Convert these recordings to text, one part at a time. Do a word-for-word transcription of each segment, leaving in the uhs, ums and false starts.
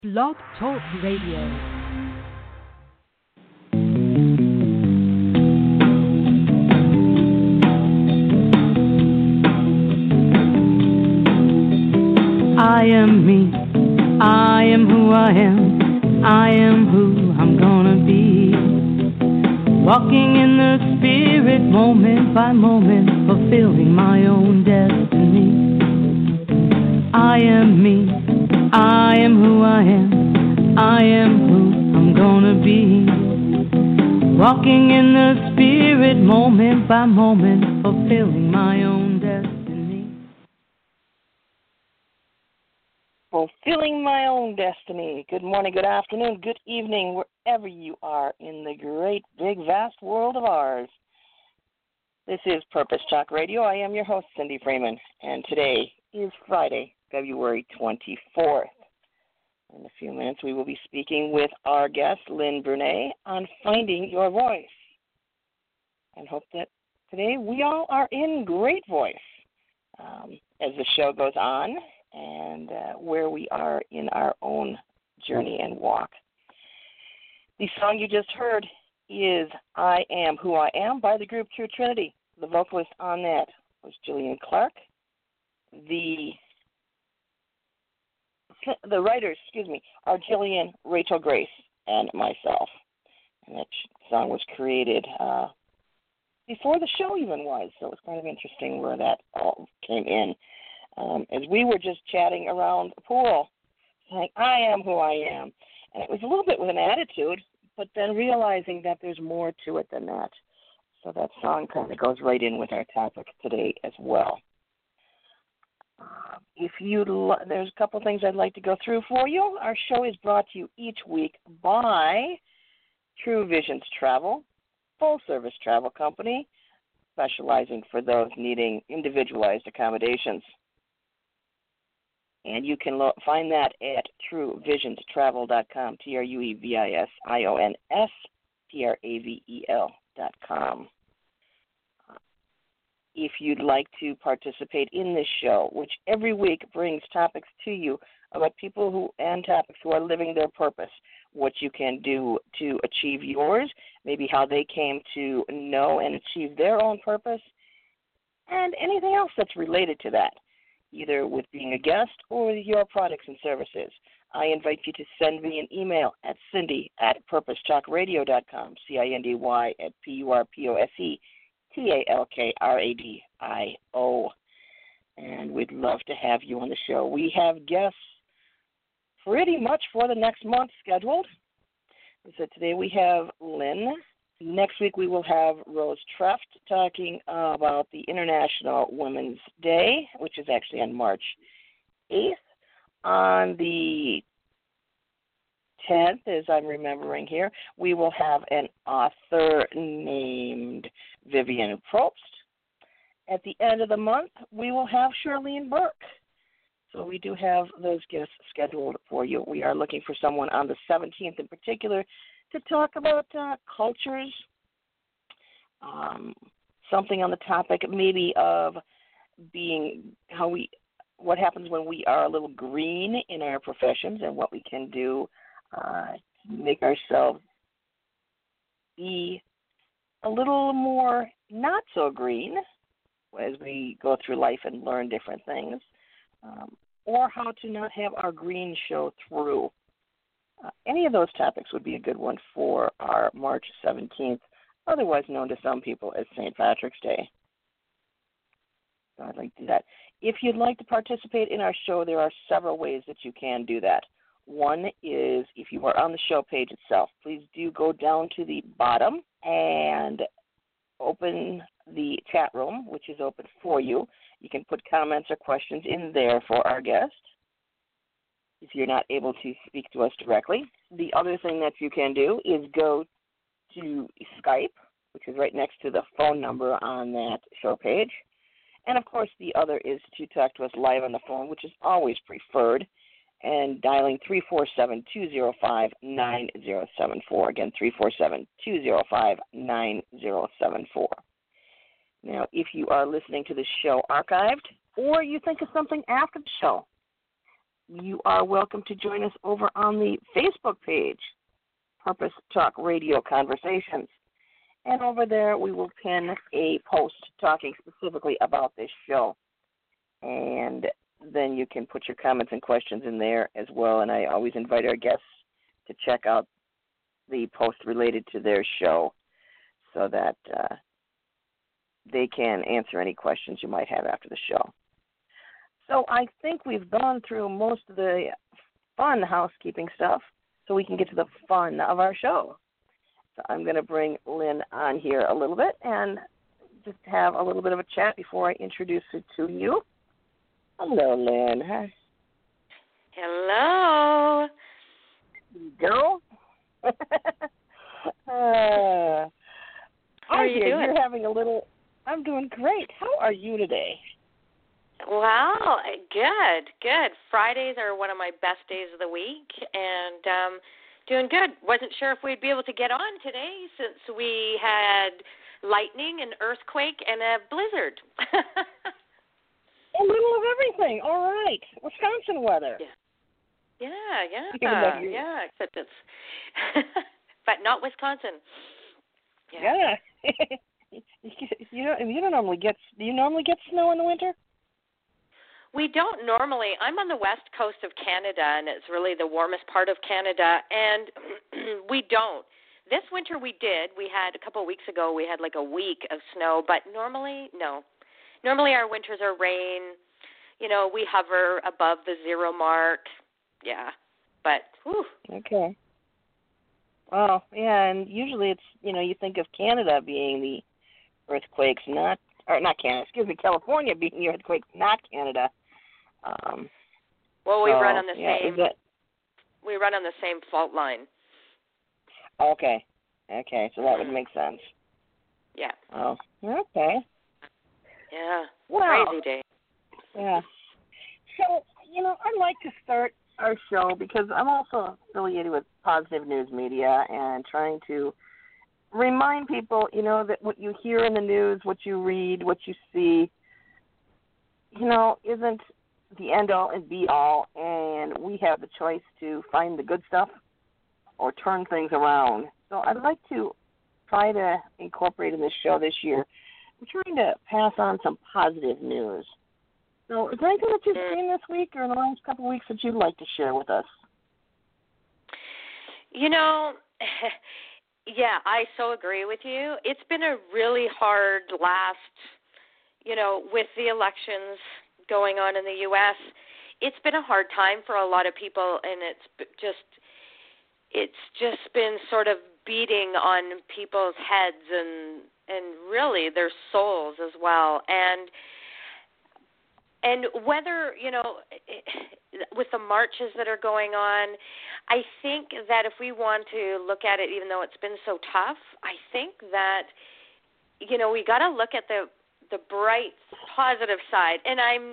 Blog Talk Radio. I am me, I am who I am, I am who I'm gonna be. Walking in the spirit moment by moment, fulfilling my own destiny. I am me, I am who I am, I am who I'm gonna be. Walking in the spirit moment by moment, fulfilling my own destiny. Fulfilling my own destiny. Good morning, good afternoon, good evening, wherever you are in the great, big, vast world of ours. This is Purpose Talk Radio. I am your host, Cindy Freeman, and today is Friday, February twenty-fourth. In a few minutes, we will be speaking with our guest, Lynn Brunet, on finding your voice. And hope that today we all are in great voice um, as the show goes on and uh, where we are in our own journey and walk. The song you just heard is I Am Who I Am by the group True Trinity. The vocalist on that was Jillian Clark. The the writers, excuse me, are Jillian, Rachel Grace, and myself. And that song was created uh, before the show even was, so it was kind of interesting where that all came in. Um, as we were just chatting around the pool, saying, I am who I am. And it was a little bit with an attitude, but then realizing that there's more to it than that. So that song kind of goes right in with our topic today as well. Uh, if you lo- there's a couple things I'd like to go through for you. Our show is brought to you each week by True Visions Travel, full-service travel company, specializing for those needing individualized accommodations. And you can lo- find that at true visions travel dot com, T R U E V I S I O N S T R A V E L dot com. If you'd like to participate in this show, which every week brings topics to you about people who and topics who are living their purpose, what you can do to achieve yours, maybe how they came to know and achieve their own purpose, and anything else that's related to that, either with being a guest or your products and services. I invite you to send me an email at cindy at purpose talk radio dot com, C I N D Y at P U R P O S E T A L K R A D I O. And we'd love to have you on the show. We have guests pretty much for the next month scheduled. So today we have Lynn. Next week we will have Rose Treft talking about the International Women's Day, which is actually on March eighth. On the tenth, as I'm remembering here, we will have an author named Vivian Probst. At the end of the month, we will have Charlene Burke. So we do have those guests scheduled for you. We are looking for someone on the seventeenth in particular to talk about uh, cultures, um, something on the topic maybe of being how we, what happens when we are a little green in our professions and what we can do uh, to make ourselves be a little more not so green as we go through life and learn different things, um, or how to not have our green show through. Uh, any of those topics would be a good one for our March seventeenth, otherwise known to some people as Saint Patrick's Day. So I'd like to do that. If you'd like to participate in our show, there are several ways that you can do that. One is if you are on the show page itself, please do go down to the bottom and open the chat room, which is open for you. You can put comments or questions in there for our guest if you're not able to speak to us directly. The other thing that you can do is go to Skype, which is right next to the phone number on that show page. And, of course, the other is to talk to us live on the phone, which is always preferred, and dialing three four seven, two zero five, nine zero seven four. Again, three four seven, two zero five, nine zero seven four. Now, if you are listening to the show archived or you think of something after the show you are welcome to join us over on the Facebook page, Purpose Talk Radio Conversations. And over there, we will pin a post talking specifically about this show. And then you can put your comments and questions in there as well. And I always invite our guests to check out the post related to their show so that uh, they can answer any questions you might have after the show. So I think we've gone through most of the fun housekeeping stuff so we can get to the fun of our show. So I'm going to bring Lynn on here a little bit and just have a little bit of a chat before I introduce it to you. Hello, Lynn. Hi. Hello. Girl. uh, How are you doing? You're having a little. I'm doing great. How are you today? Well, good, good. Fridays are one of my best days of the week, and um, doing good. Wasn't sure if we'd be able to get on today since we had lightning, an earthquake, and a blizzard. A little of everything. All right. Wisconsin weather. Yeah, yeah, yeah. yeah except it's, but not Wisconsin. Yeah. yeah. you don't. You don't normally get. Do you normally get snow in the winter? We don't normally. I'm on the west coast of Canada, and it's really the warmest part of Canada, and we don't. This winter we did. We had, a couple of weeks ago, we had like a week of snow, but normally, no. Normally our winters are rain. You know, we hover above the zero mark. Yeah, but, whew. Okay. Well, yeah, and usually it's, you know, you think of Canada being the earthquakes, not, or not Canada, excuse me, California being the earthquakes, not Canada. Um, well, we so, run on the yeah, same, that... we run on the same fault line. Okay. Okay, so that would make sense. Yeah. Oh, okay. Yeah. Wow. Crazy day. Yeah. So, you know, I'd like to start our show because I'm also affiliated with Positive News Media and trying to remind people, you know, that what you hear in the news, what you read, what you see, you know, isn't the end-all and be-all, and we have the choice to find the good stuff or turn things around. So I'd like to try to incorporate in this show this year. I'm trying to pass on some positive news. So is there anything that you've seen this week or in the last couple of weeks that you'd like to share with us? You know, yeah, I so agree with you. It's been a really hard last, you know, with the elections going on in the U S, it's been a hard time for a lot of people, and it's just, it's just been sort of beating on people's heads and and really their souls as well. And and whether, you know, with the marches that are going on, I think that if we want to look at it, even though it's been so tough, I think that, you know, we got to look at the the bright, positive side. And I'm,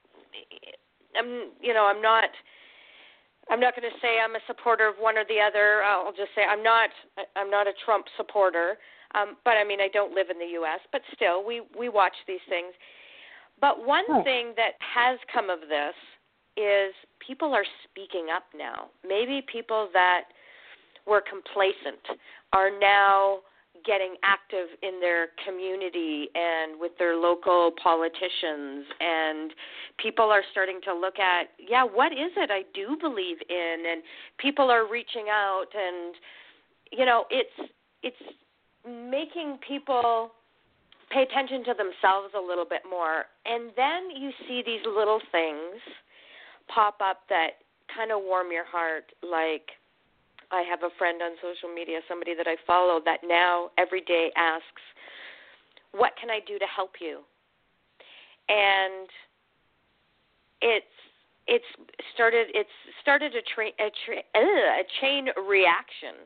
I'm, you know, I'm not. I'm not going to say I'm a supporter of one or the other. I'll just say I'm not. I'm not a Trump supporter. Um, but I mean, I don't live in the U S. But still, we we watch these things. But one oh. thing that has come of this is people are speaking up now. Maybe people that were complacent are now getting active in their community and with their local politicians, and people are starting to look at, yeah, what is it I do believe in? And people are reaching out, and you know, it's it's making people pay attention to themselves a little bit more. And then you see these little things pop up that kind of warm your heart, like I have a friend on social media, somebody that I follow, that now every day asks, what can I do to help you? And it's it's started it's started a, tra- a, tra- uh, a chain reaction.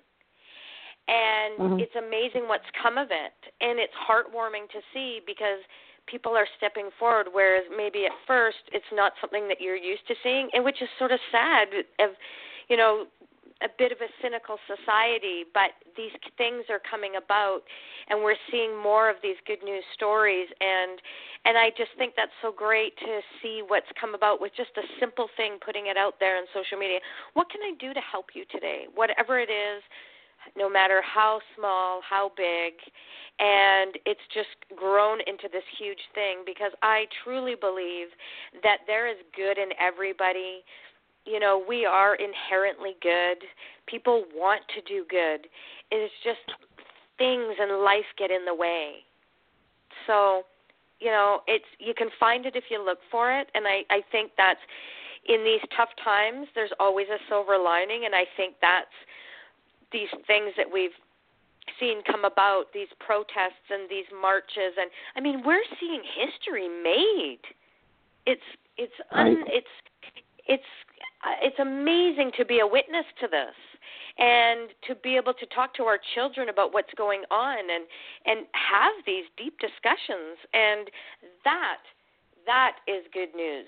And mm-hmm. it's amazing what's come of it. And it's heartwarming to see because people are stepping forward, whereas maybe at first it's not something that you're used to seeing, and which is sort of sad of, you know, a bit of a cynical society, but these things are coming about, and we're seeing more of these good news stories, and and I just think that's so great to see what's come about with just a simple thing, putting it out there on social media. What can I do to help you today? Whatever it is, no matter how small, how big, and it's just grown into this huge thing, because I truly believe that there is good in everybody. You know, we are inherently good. People want to do good. It's just things in life get in the way. So, you know, it's you can find it if you look for it, and I, I think that's in these tough times, there's always a silver lining, and I think that's these things that we've seen come about, these protests and these marches, and I mean, we're seeing history made. It's it's un, it's it's uh, it's amazing to be a witness to this, and to be able to talk to our children about what's going on, and and have these deep discussions, and that that is good news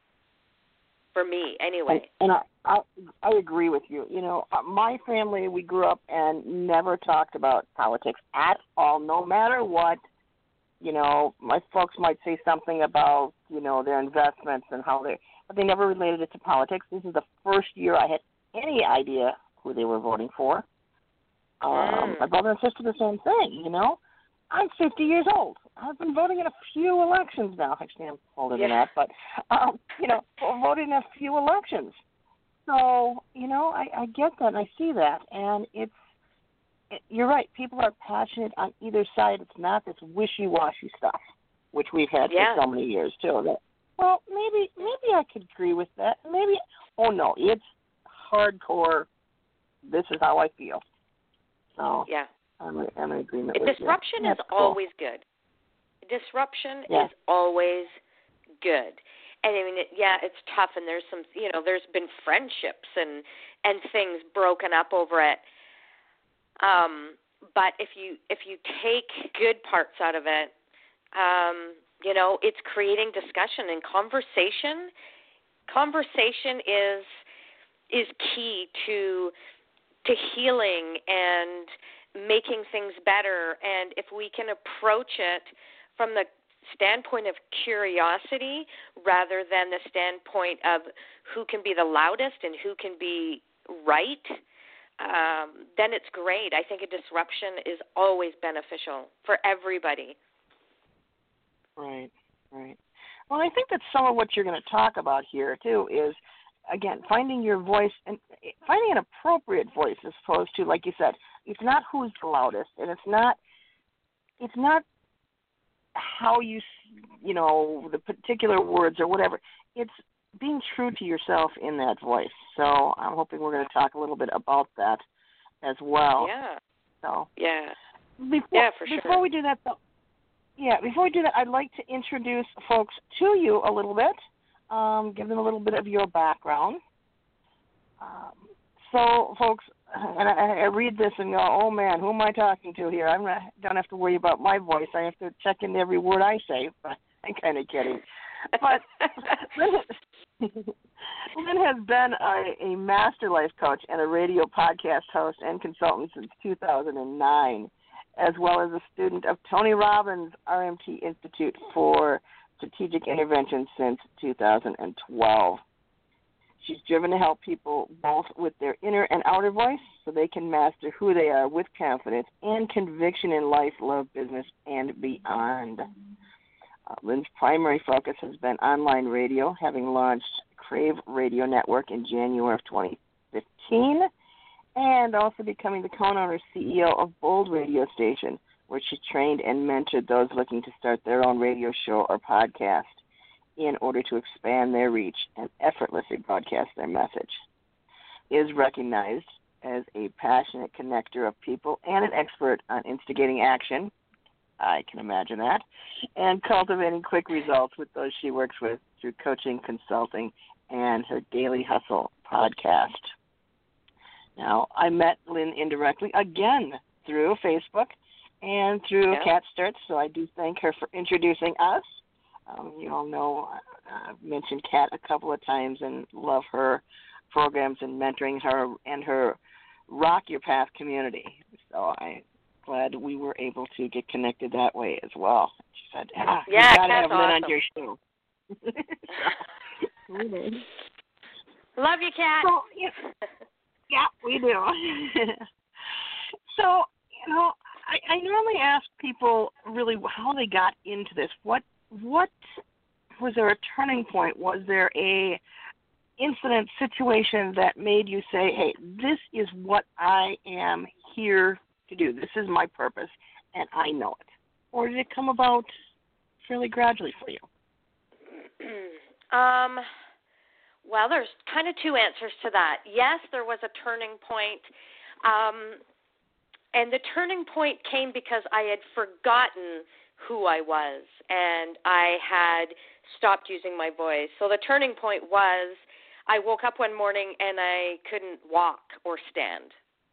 for me, anyway. And, and I, I I agree with you. You know, my family, we grew up and never talked about politics at all, no matter what. You know, my folks might say something about, you know, their investments and how they, but they never related it to politics. This is the first year I had any idea who they were voting for. Um, mm. My brother and sister, the same thing, you know. I'm fifty years old. I've been voting in a few elections now. Actually, I'm older yeah. than that, but, um, you know, voted in a few elections. So, you know, I, I get that and I see that. And it's, it, you're right, people are passionate on either side. It's not this wishy-washy stuff, which we've had yeah. for so many years, too. That, well, maybe maybe I could agree with that. Maybe, oh, no, it's hardcore. This is how I feel. So, yeah. I'm, I'm in agreement with Disruption you. is Cool. always good. Disruption yeah. is always good. And I mean, it, yeah, it's tough, and there's some, you know, there's been friendships and and things broken up over it. Um, but if you if you take good parts out of it, um, you know, it's creating discussion and conversation. Conversation is is key to to healing and making things better. And if we can approach it from the standpoint of curiosity rather than the standpoint of who can be the loudest and who can be right, um, then it's great. I think a disruption is always beneficial for everybody. Right, right. Well, I think that's some of what you're going to talk about here, too, is, again, finding your voice and finding an appropriate voice as opposed to, like you said, it's not who's the loudest, and it's not, it's not how you, you know, the particular words or whatever. It's being true to yourself in that voice. So I'm hoping we're going to talk a little bit about that as well. Yeah. So yeah. Before, yeah, for before sure. we do that, though, yeah, before we do that, I'd like to introduce folks to you a little bit, um, give them a little bit of your background. Um, so, folks, and I, I read this and go, oh, man, who am I talking to here? I don't have to worry about my voice. I have to check in every word I say. But I'm kind of kidding. But Lynn, Lynn has been a, a master life coach and a radio podcast host and consultant since two thousand nine, as well as a student of Tony Robbins' R M T Institute for Strategic Intervention since two thousand twelve. She's driven to help people both with their inner and outer voice so they can master who they are with confidence and conviction in life, love, business, and beyond. Uh, Lynn's primary focus has been online radio, having launched Crave Radio Network in January of twenty fifteen, and also becoming the co-owner C E O of Bold Radio Station, where she trained and mentored those looking to start their own radio show or podcast in order to expand their reach and effortlessly broadcast their message. Is recognized as a passionate connector of people and an expert on instigating action, I can imagine that, and cultivating quick results with those she works with through coaching, consulting, and her Daily Hustle podcast. Now, I met Lynn indirectly, again, through Facebook and through yeah. Cat Starts, so I do thank her for introducing us. Um, you all know uh, I've mentioned Kat a couple of times and love her programs and mentoring her and her Rock Your Path community. So I'm glad we were able to get connected that way as well. She said, ah, yeah, you got to have awesome. Lynn on your show. So, love you, Kat. So, yeah, yeah, we do. So, you know, I, I normally ask people really how they got into this. What what was there a turning point? Was there a incident, situation that made you say, hey, this is what I am here to do. This is my purpose, and I know it? Or did it come about fairly gradually for you? um, well, there's kind of two answers to that. Yes, there was a turning point. Um, and the turning point came because I had forgotten who I was, and I had stopped using my voice. So the turning point was I woke up one morning and I couldn't walk or stand.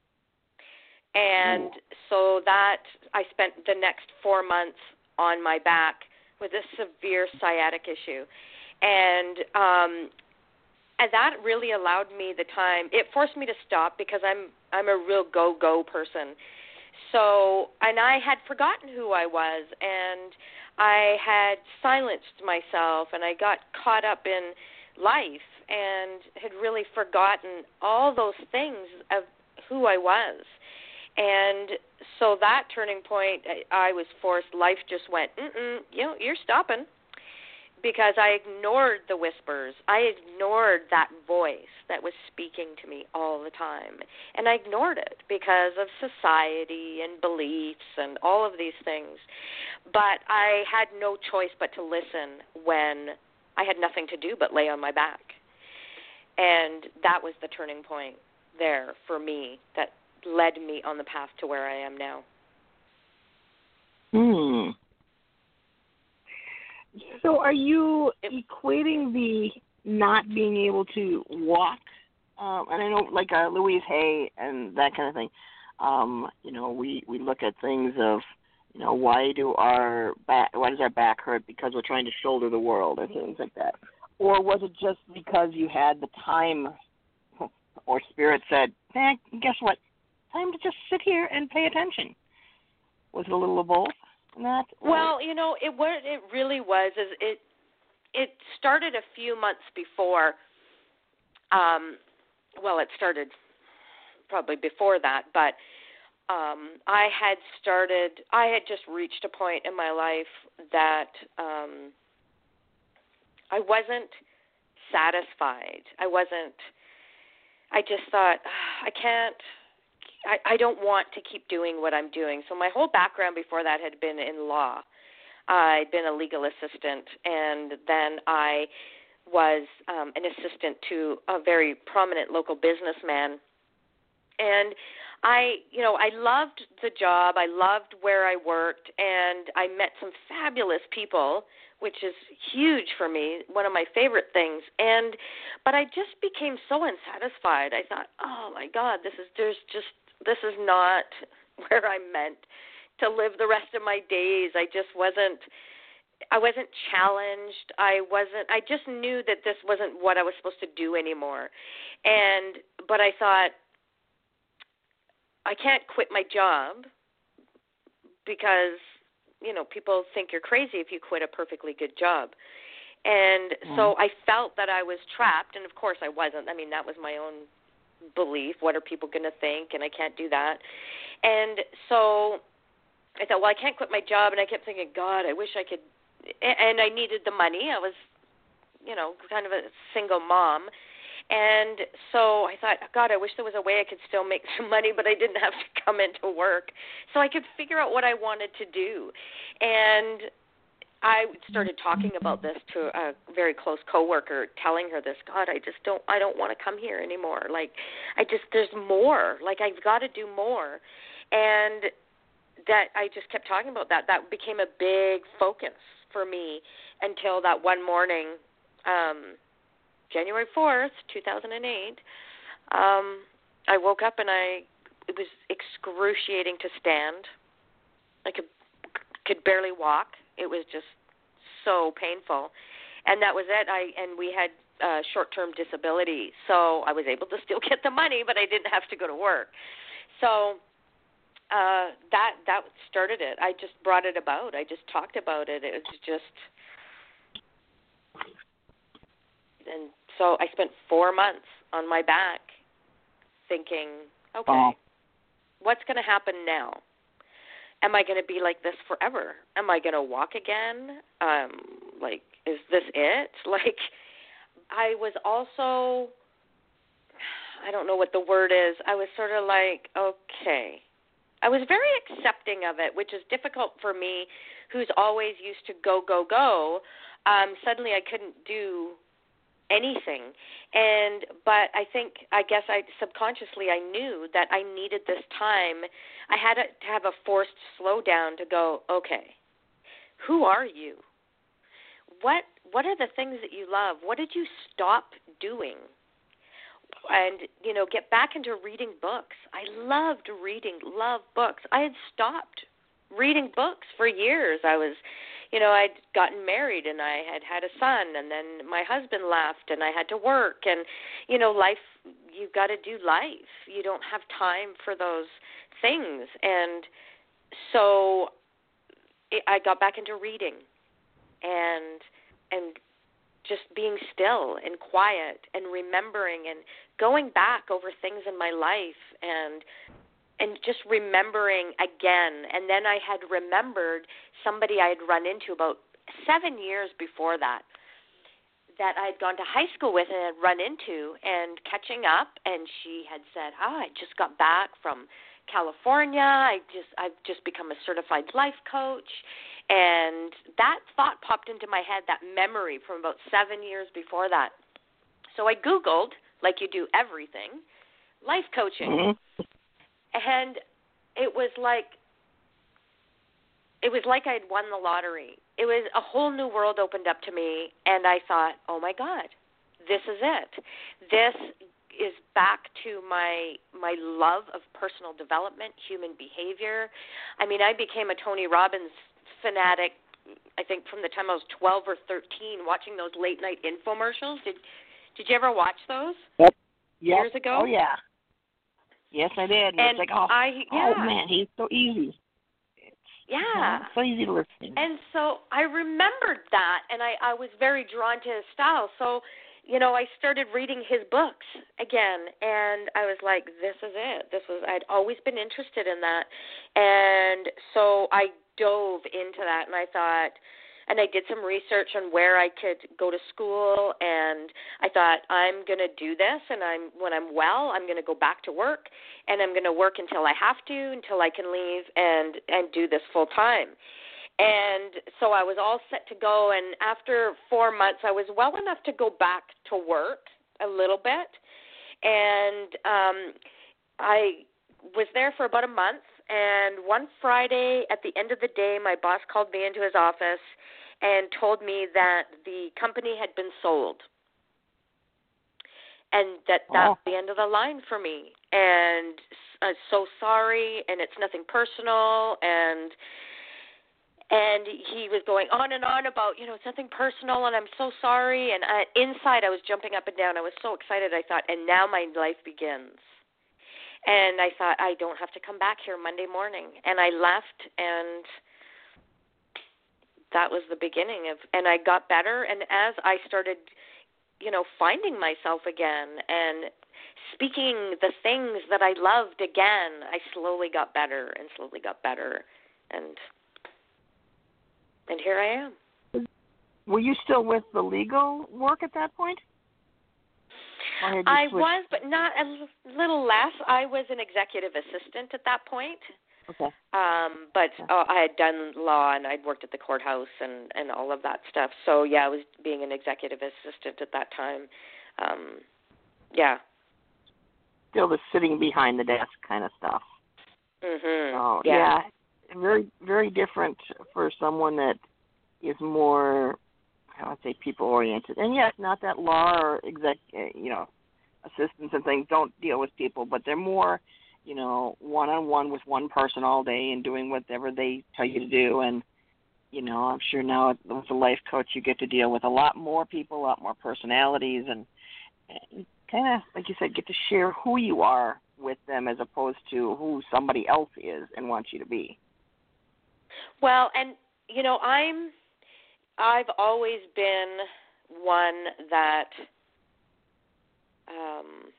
And Ooh. so that I spent the next four months on my back with a severe sciatic issue. And um, and that really allowed me the time. It forced me to stop because I'm I'm a real go-go person. So, and I had forgotten who I was, and I had silenced myself, and I got caught up in life and had really forgotten all those things of who I was. And so that turning point, I, I was forced, life just went, mm-mm, you know, you're stopping. Because I ignored the whispers. I ignored that voice that was speaking to me all the time. And I ignored it because of society and beliefs and all of these things. But I had no choice but to listen when I had nothing to do but lay on my back. And that was the turning point there for me that led me on the path to where I am now. Hmm. So are you equating the not being able to walk, um, and I know like uh, Louise Hay and that kind of thing, um, you know, we, we look at things of, you know, why do our back, why does our back hurt? Because we're trying to shoulder the world and things like that. Or was it just because you had the time or spirit said, eh, guess what, time to just sit here and pay attention? Was it a little of both? Not, well, you know, it what it really was is it it started a few months before. Um, well, it started probably before that, but um, I had started. I had just reached a point in my life that um, I wasn't satisfied. I wasn't. I just thought I can't. I, I don't want to keep doing what I'm doing. So my whole background before that had been in law. I'd been a legal assistant, and then I was um, an assistant to a very prominent local businessman. And I, you know, I loved the job. I loved where I worked, and I met some fabulous people, which is huge for me, one of my favorite things. And but I just became so unsatisfied. I thought, oh my God, this is there's just this is not where I'm meant to live the rest of my days. I just wasn't, I wasn't challenged. I wasn't, I just knew that this wasn't what I was supposed to do anymore. And, but I thought, I can't quit my job because, you know, people think you're crazy if you quit a perfectly good job. And mm. so I felt that I was trapped, and of course I wasn't. I mean, that was my own belief. What are people going to think? And I can't do that. And so I thought, well, I can't quit my job. And I kept thinking, God, I wish I could. And I needed the money. I was, you know, kind of a single mom. And so I thought, God, I wish there was a way I could still make some money, but I didn't have to come into work. So I could figure out what I wanted to do. And I started talking about this to a very close coworker, telling her this. God, I just don't, I don't want to come here anymore. Like, I just, there's more. Like, I've got to do more. And that I just kept talking about that. That became a big focus for me until that one morning, um, January fourth, two thousand eight, um, I woke up and I, it was excruciating to stand. I could, could barely walk. It was just so painful. And that was it. I and we had uh, short-term disability, so I was able to still get the money, but I didn't have to go to work. So uh, that that started it. I just brought it about. I just talked about it. It was just, and so I spent four months on my back, thinking, okay, oh. what's going to happen now? Am I going to be like this forever? Am I going to walk again? Um, like, is this it? Like, I was also, I don't know what the word is. I was sort of like, okay. I was very accepting of it, which is difficult for me, who's always used to go, go, go. Um, suddenly I couldn't do anything. And but I think, I guess I subconsciously I knew that I needed this time. I had to have a forced slowdown to go, okay, who are you? What what are the things that you love? What did you stop doing? And, you know, get back into reading books. I loved reading, loved books. I had stopped reading books for years. I was, you know, I'd gotten married and I had had a son, and then my husband left and I had to work. And, you know, life, you've got to do life. You don't have time for those things. And so I got back into reading and and just being still and quiet and remembering and going back over things in my life and and just remembering again. And then I had remembered somebody I had run into about seven years before that, that I had gone to high school with and had run into and catching up. And she had said, oh, I just got back from California. I just, I've just become a certified life coach. And that thought popped into my head, that memory from about seven years before that. So I Googled, like you do everything, life coaching. Mm-hmm. And it was like, it was like I'd won the lottery. It was a whole new world opened up to me, and I thought, oh my God, this is it. This is back to my my love of personal development, human behavior. I mean, I became a Tony Robbins fanatic, I think, from the time I was twelve or thirteen, watching those late night infomercials. Did Did you ever watch those? Yep. Yep. Years ago? Oh yeah. Yes, I did. And, and it's like, oh, I, yeah. oh man, he's so easy. It's, yeah. It's so easy to listen. And so I remembered that, and I, I was very drawn to his style. So, you know, I started reading his books again, and I was like, this is it. This was, I'd always been interested in that. And so I dove into that, and I thought, and I did some research on where I could go to school, and I thought, I'm going to do this, and I'm when I'm well, I'm going to go back to work, and I'm going to work until I have to, until I can leave and, and do this full time. And so I was all set to go, and after four months, I was well enough to go back to work a little bit, and um, I was there for about a month. And one Friday at the end of the day, my boss called me into his office and told me that the company had been sold and that that was the end of the line for me. And I'm so sorry, and it's nothing personal. And and he was going on and on about, you know, it's nothing personal, and I'm so sorry. And I, inside I was jumping up and down. I was so excited. I thought, and now my life begins. And I thought, I don't have to come back here Monday morning. And I left, and that was the beginning of, and I got better. And as I started, you know, finding myself again and speaking the things that I loved again, I slowly got better and slowly got better. And, and here I am. Were you still with the legal work at that point? I was, but not a little less. I was an executive assistant at that point. Okay. Um, but uh, I had done law, and I'd worked at the courthouse and, and all of that stuff. So, yeah, I was being an executive assistant at that time. Um, yeah. Still the sitting behind the desk kind of stuff. Mm-hmm. Oh, yeah. yeah. Very, very different for someone that is more, I would say, people-oriented. And yes, not that law or exec, you know, assistants and things don't deal with people, but they're more, you know, one-on-one with one person all day and doing whatever they tell you to do. And you know, I'm sure now with a life coach you get to deal with a lot more people, a lot more personalities, and, and kind of, like you said, get to share who you are with them as opposed to who somebody else is and wants you to be. Well, and, you know, I'm, I've always been one that, um,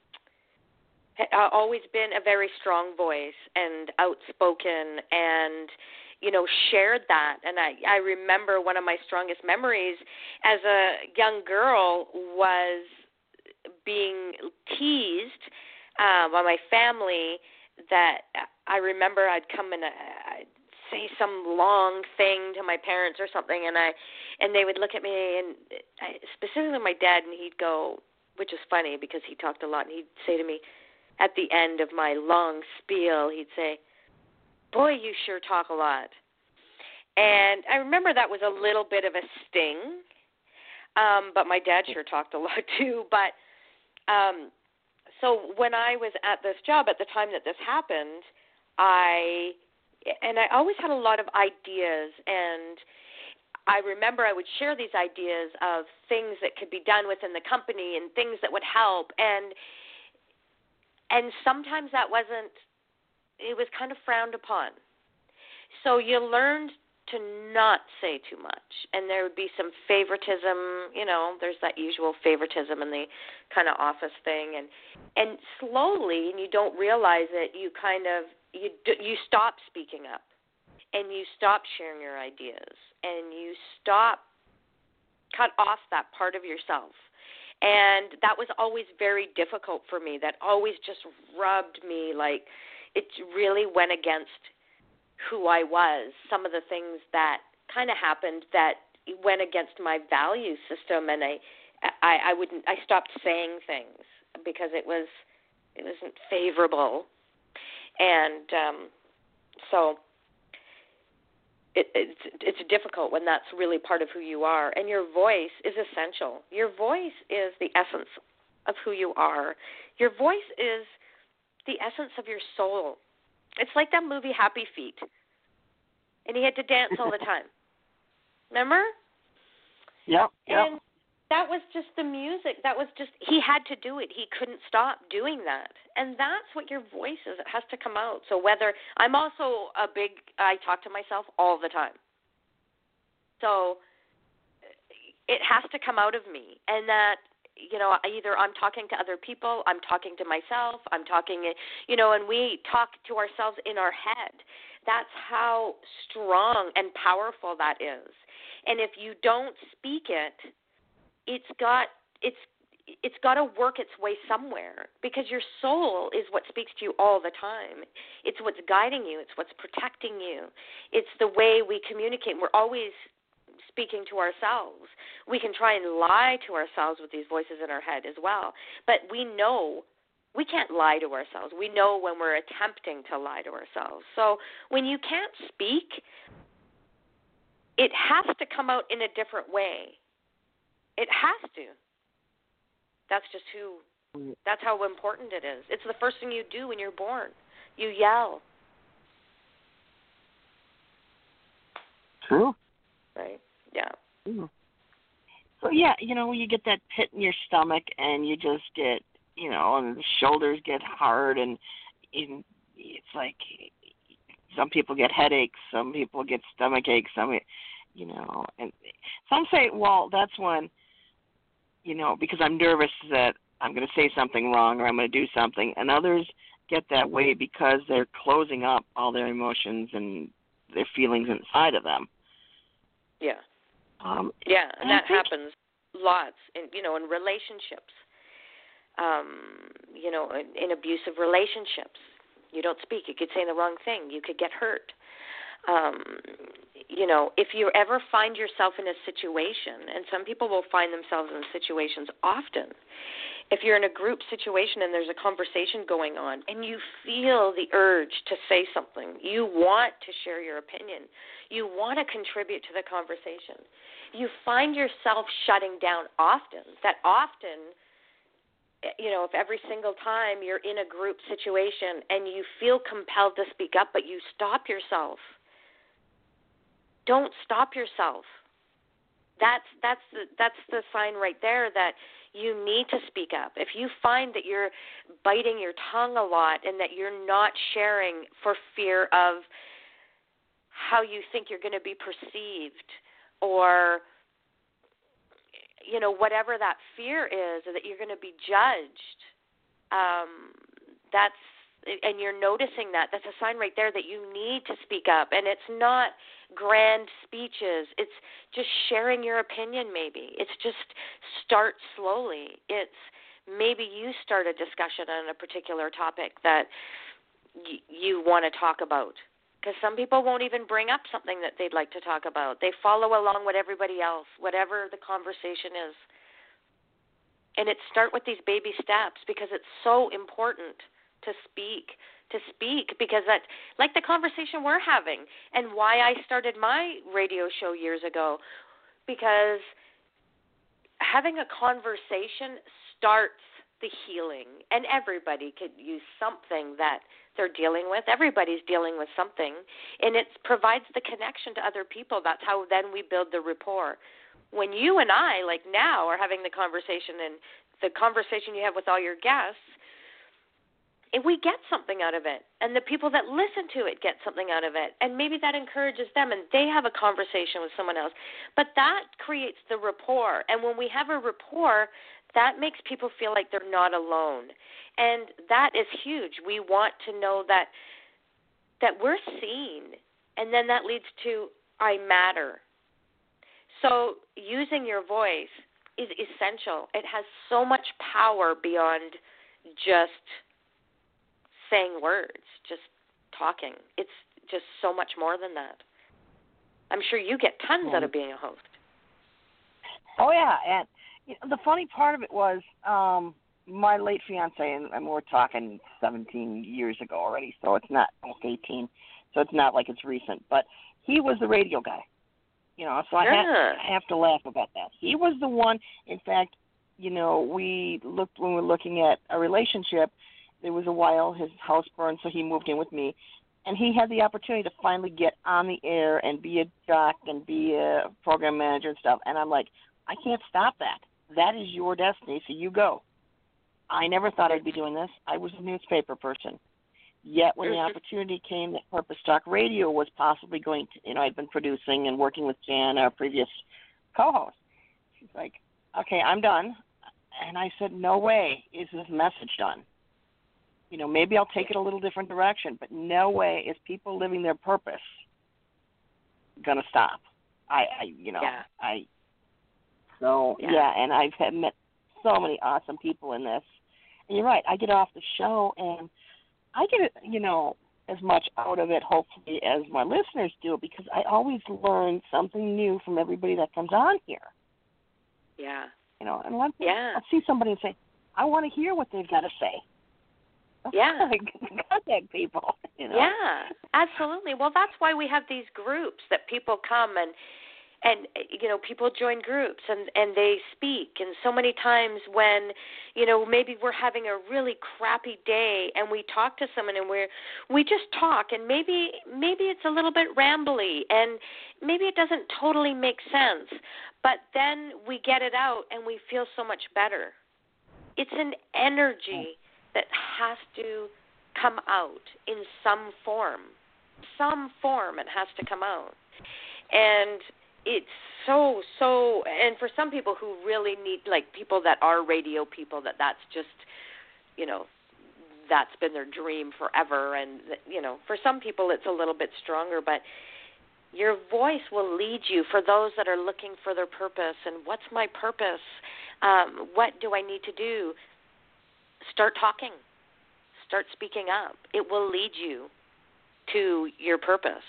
I've always been a very strong voice and outspoken and, you know, shared that. And I, I remember one of my strongest memories as a young girl was being teased uh, by my family that I remember I'd come and I'd say some long thing to my parents or something, and I, and they would look at me, and I, specifically my dad, and he'd go, which is funny because he talked a lot, and he'd say to me at the end of my long spiel, he'd say, "Boy, you sure talk a lot." And I remember that was a little bit of a sting, um, but my dad sure talked a lot too. But um, so when I was at this job at the time that this happened, I and I always had a lot of ideas, and I remember I would share these ideas of things that could be done within the company and things that would help, and and sometimes that wasn't, it was kind of frowned upon. So you learned to not say too much, and there would be some favoritism, you know, there's that usual favoritism in the kind of office thing, and and slowly, and you don't realize it, you kind of, you you stop speaking up, and you stop sharing your ideas, and you stop, cut off that part of yourself. And that was always very difficult for me. That always just rubbed me like it really went against who I was. Some of the things that kind of happened that went against my value system, and I, I, I wouldn't. I stopped saying things because it was, it wasn't favorable, and um, so. It, it's, it's difficult when that's really part of who you are, and your voice is essential. Your voice is the essence of who you are. Your voice is the essence of your soul. It's like that movie Happy Feet, and he had to dance all the time. Remember? Yep, yep. And that was just the music. That was just, he had to do it. He couldn't stop doing that. And that's what your voice is. It has to come out. So whether, I'm also a big, I talk to myself all the time. So it has to come out of me. And that, you know, either I'm talking to other people, I'm talking to myself, I'm talking, you know, and we talk to ourselves in our head. That's how strong and powerful that is. And if you don't speak it, it's got it's it's got to work its way somewhere, because your soul is what speaks to you all the time. It's what's guiding you. It's what's protecting you. It's the way we communicate. We're always speaking to ourselves. We can try and lie to ourselves with these voices in our head as well, but we know we can't lie to ourselves. We know when we're attempting to lie to ourselves. So when you can't speak, it has to come out in a different way. It has to. That's just who, that's how important it is. It's the first thing you do when you're born. You yell. True. Right? Yeah. True. So, yeah, you know, you get that pit in your stomach and you just get, you know, and the shoulders get hard, and in, it's like some people get headaches, some people get stomach aches, some, you know, and some say, well, that's when, you know, because I'm nervous that I'm going to say something wrong or I'm going to do something. And others get that way because they're closing up all their emotions and their feelings inside of them. Yeah. Um, yeah, and, and that think, happens lots, in, you know, in relationships, um, you know, in, in abusive relationships. You don't speak. You could say the wrong thing. You could get hurt. Um, you know, if you ever find yourself in a situation, and some people will find themselves in situations often, if you're in a group situation and there's a conversation going on and you feel the urge to say something, you want to share your opinion, you want to contribute to the conversation, you find yourself shutting down often, that often, you know, if every single time you're in a group situation and you feel compelled to speak up, but you stop yourself, don't stop yourself. That's that's the, that's the sign right there that you need to speak up. If you find that you're biting your tongue a lot and that you're not sharing for fear of how you think you're going to be perceived, or you know, whatever that fear is, or that you're going to be judged, um, that's and you're noticing that, that's a sign right there that you need to speak up. And it's not grand speeches. It's just sharing your opinion maybe. It's just start slowly. It's maybe you start a discussion on a particular topic that y- you want to talk about. Because some people won't even bring up something that they'd like to talk about. They follow along with everybody else, whatever the conversation is. And it start with these baby steps, because it's so important to speak, to speak, because that, like the conversation we're having, and why I started my radio show years ago, because having a conversation starts the healing, and everybody could use something that they're dealing with. Everybody's dealing with something, and it provides the connection to other people. That's how then we build the rapport. When you and I, like now, are having the conversation, and the conversation you have with all your guests, and we get something out of it, and the people that listen to it get something out of it, and maybe that encourages them, and they have a conversation with someone else. But that creates the rapport, and when we have a rapport, that makes people feel like they're not alone, and that is huge. We want to know that that we're seen, and then that leads to I matter. So using your voice is essential. It has so much power beyond just saying words, just talking. It's just so much more than that. I'm sure you get tons out of being a host. Oh, yeah. And you know, the funny part of it was um, my late fiance, and, and we're talking seventeen years ago already, so it's not almost eighteen, so it's not like it's recent. But he was the radio guy, you know, so yeah. I, have, I have to laugh about that. He was the one, in fact, you know, we looked when we were looking at a relationship. There was a while his house burned, so he moved in with me. And he had the opportunity to finally get on the air and be a doc and be a program manager and stuff. And I'm like, I can't stop that. That is your destiny, so you go. I never thought I'd be doing this. I was a newspaper person. Yet when the opportunity came that Purpose Talk Radio was possibly going to, you know, I'd been producing and working with Jan, our previous co-host. She's like, okay, I'm done. And I said, no way is this message done. You know, maybe I'll take it a little different direction, but no way is people living their purpose going to stop. I, I, you know, yeah. I, so, yeah. yeah, and I've had met so many awesome people in this. And you're right, I get off the show, and I get, you know, as much out of it, hopefully, as my listeners do, because I always learn something new from everybody that comes on here. Yeah. You know, and let, yeah. I'll see somebody and say, I want to hear what they've got to say. Yeah. Contact people. You know? Yeah, absolutely. Well, that's why we have these groups that people come and, and you know, people join groups and, and they speak. And so many times when, you know, maybe we're having a really crappy day and we talk to someone and we're, we just talk and maybe, maybe it's a little bit rambly and maybe it doesn't totally make sense, but then we get it out and we feel so much better. It's an energy that has to come out in some form. Some form it has to come out. And it's so, so, and for some people who really need, like people that are radio people, that that's just, you know, that's been their dream forever. And, you know, for some people it's a little bit stronger, but your voice will lead you for those that are looking for their purpose. And what's my purpose? Um, what do I need to do? Start talking. Start speaking up. It will lead you to your purpose.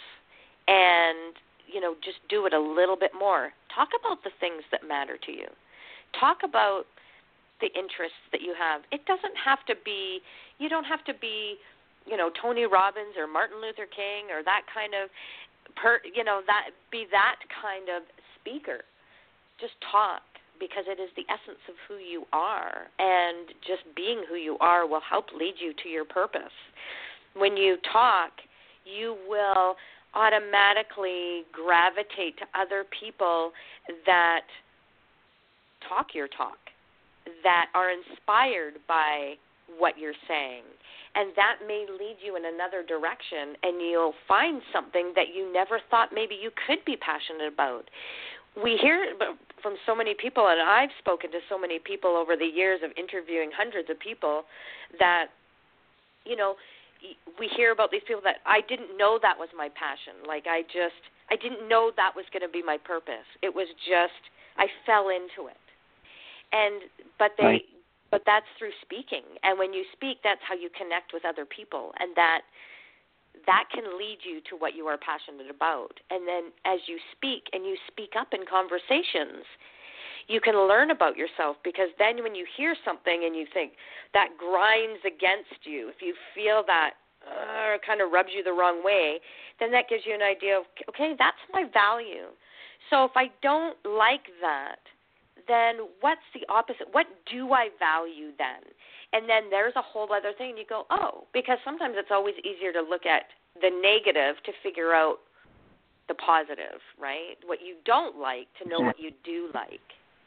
And, you know, just do it a little bit more. Talk about the things that matter to you. Talk about the interests that you have. It doesn't have to be, you don't have to be, you know, Tony Robbins or Martin Luther King or that kind of, per, you know, that be that kind of speaker. Just talk. Because it is the essence of who you are, and just being who you are will help lead you to your purpose. When you talk, you will automatically gravitate to other people that talk your talk, that are inspired by what you're saying. And that may lead you in another direction, and you'll find something that you never thought maybe you could be passionate about. We hear from so many people, and I've spoken to so many people over the years of interviewing hundreds of people, that, you know, we hear about these people that I didn't know that was my passion. Like I just, I didn't know that was going to be my purpose. It was just, I fell into it. And, but they, right. but that's through speaking. And when you speak, that's how you connect with other people. And that, that can lead you to what you are passionate about. And then as you speak and you speak up in conversations, you can learn about yourself, because then when you hear something and you think that grinds against you, if you feel that uh, kind of rubs you the wrong way, then that gives you an idea of, okay, that's my value. So if I don't like that, then what's the opposite? What do I value then? And then there's a whole other thing. You go, oh, because sometimes it's always easier to look at the negative to figure out the positive, right? What you don't like to know what you do like.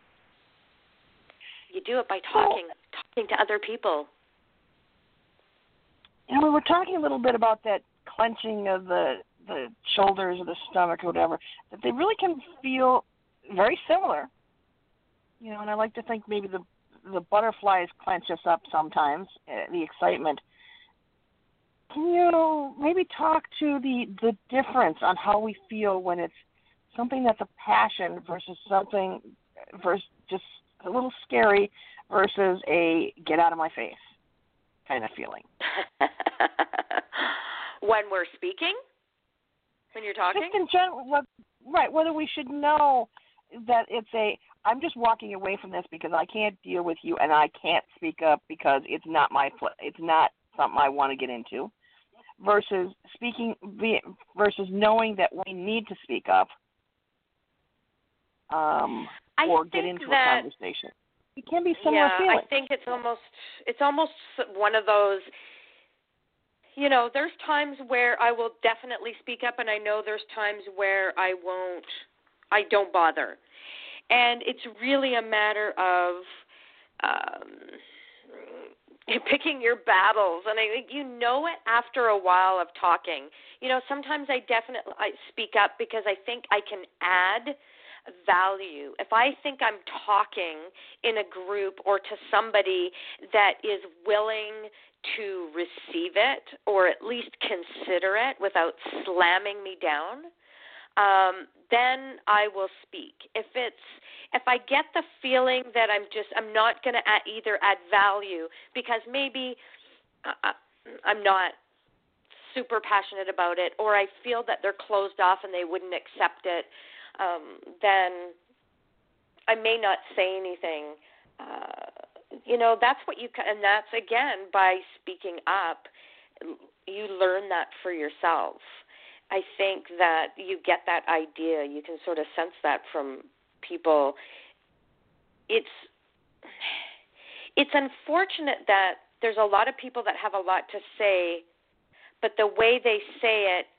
You do it by talking, well, talking to other people. And we were talking a little bit about that clenching of the the shoulders or the stomach or whatever, that they really can feel very similar. You know, and I like to think maybe the the butterflies clench us up sometimes, uh, the excitement. Can you maybe talk to the, the difference on how we feel when it's something that's a passion versus something versus just a little scary versus a get out of my face kind of feeling? When we're speaking? When you're talking? Just in general, right, whether we should know that it's a, I'm just walking away from this because I can't deal with you and I can't speak up because it's not my, it's not something I want to get into, versus speaking, versus knowing that we need to speak up. Um, I or get into that, a conversation. It can be similar yeah, feelings. I think it's almost it's almost one of those, you know, there's times where I will definitely speak up, and I know there's times where I won't, I don't bother. And it's really a matter of um, picking your battles. And I think you know it after a while of talking. You know, sometimes I definitely I speak up because I think I can add value. If I think I'm talking in a group or to somebody that is willing to receive it or at least consider it without slamming me down, um, then I will speak. If it's if I get the feeling that I'm just I'm not going to either add value because maybe uh, I'm not super passionate about it, or I feel that they're closed off and they wouldn't accept it, um, then I may not say anything. Uh, you know, that's what you can, and that's, again, by speaking up, you learn that for yourself. I think that you get that idea. You can sort of sense that from people. It's it's unfortunate that there's a lot of people that have a lot to say, but the way they say it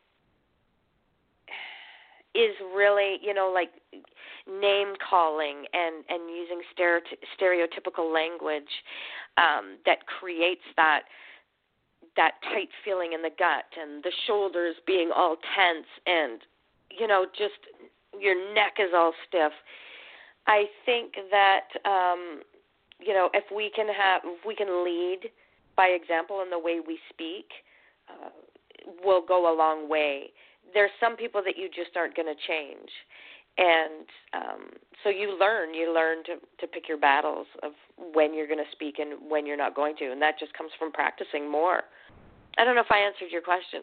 is really, you know, like name-calling and, and using stereotypical language um, that creates that that tight feeling in the gut and the shoulders being all tense and, you know, just your neck is all stiff. I think that, um, you know, if we can have, if we can lead by example in the way we speak, uh, we'll go a long way. There's some people that you just aren't going to change. And um, so you learn, you learn to, to pick your battles of when you're going to speak and when you're not going to. And that just comes from practicing more. I don't know if I answered your question.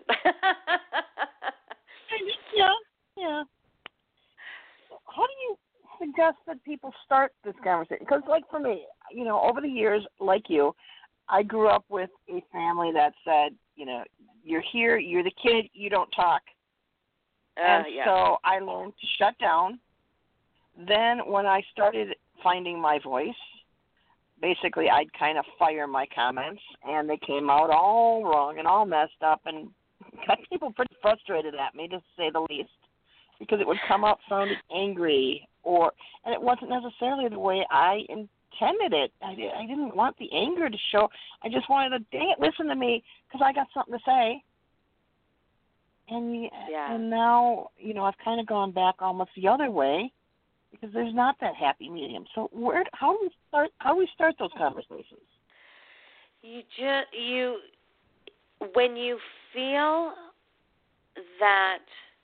yeah, yeah. How do you suggest that people start this conversation? Because, like, for me, you know, over the years, like you, I grew up with a family that said, you know, you're here, you're the kid, you don't talk. Uh, and yeah. so I learned to shut down. Then when I started finding my voice, basically I'd kind of fire my comments, and they came out all wrong and all messed up and got people pretty frustrated at me, to say the least, because it would come out sounding angry, or and it wasn't necessarily the way I intended it. I, did, I didn't want the anger to show. I just wanted to, dang it, listen to me, because I got something to say. And yeah. and now, you know, I've kind of gone back almost the other way, because there's not that happy medium. So where, how do we start? How do we start those conversations? You just you when you feel that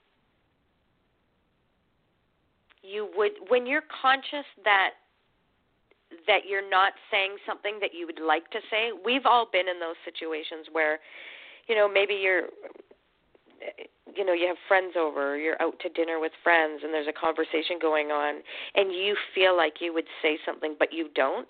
you would, when you're conscious that that you're not saying something that you would like to say. We've all been in those situations where, you know, maybe you're, you know, you have friends over, or you're out to dinner with friends, and there's a conversation going on, and you feel like you would say something, but you don't.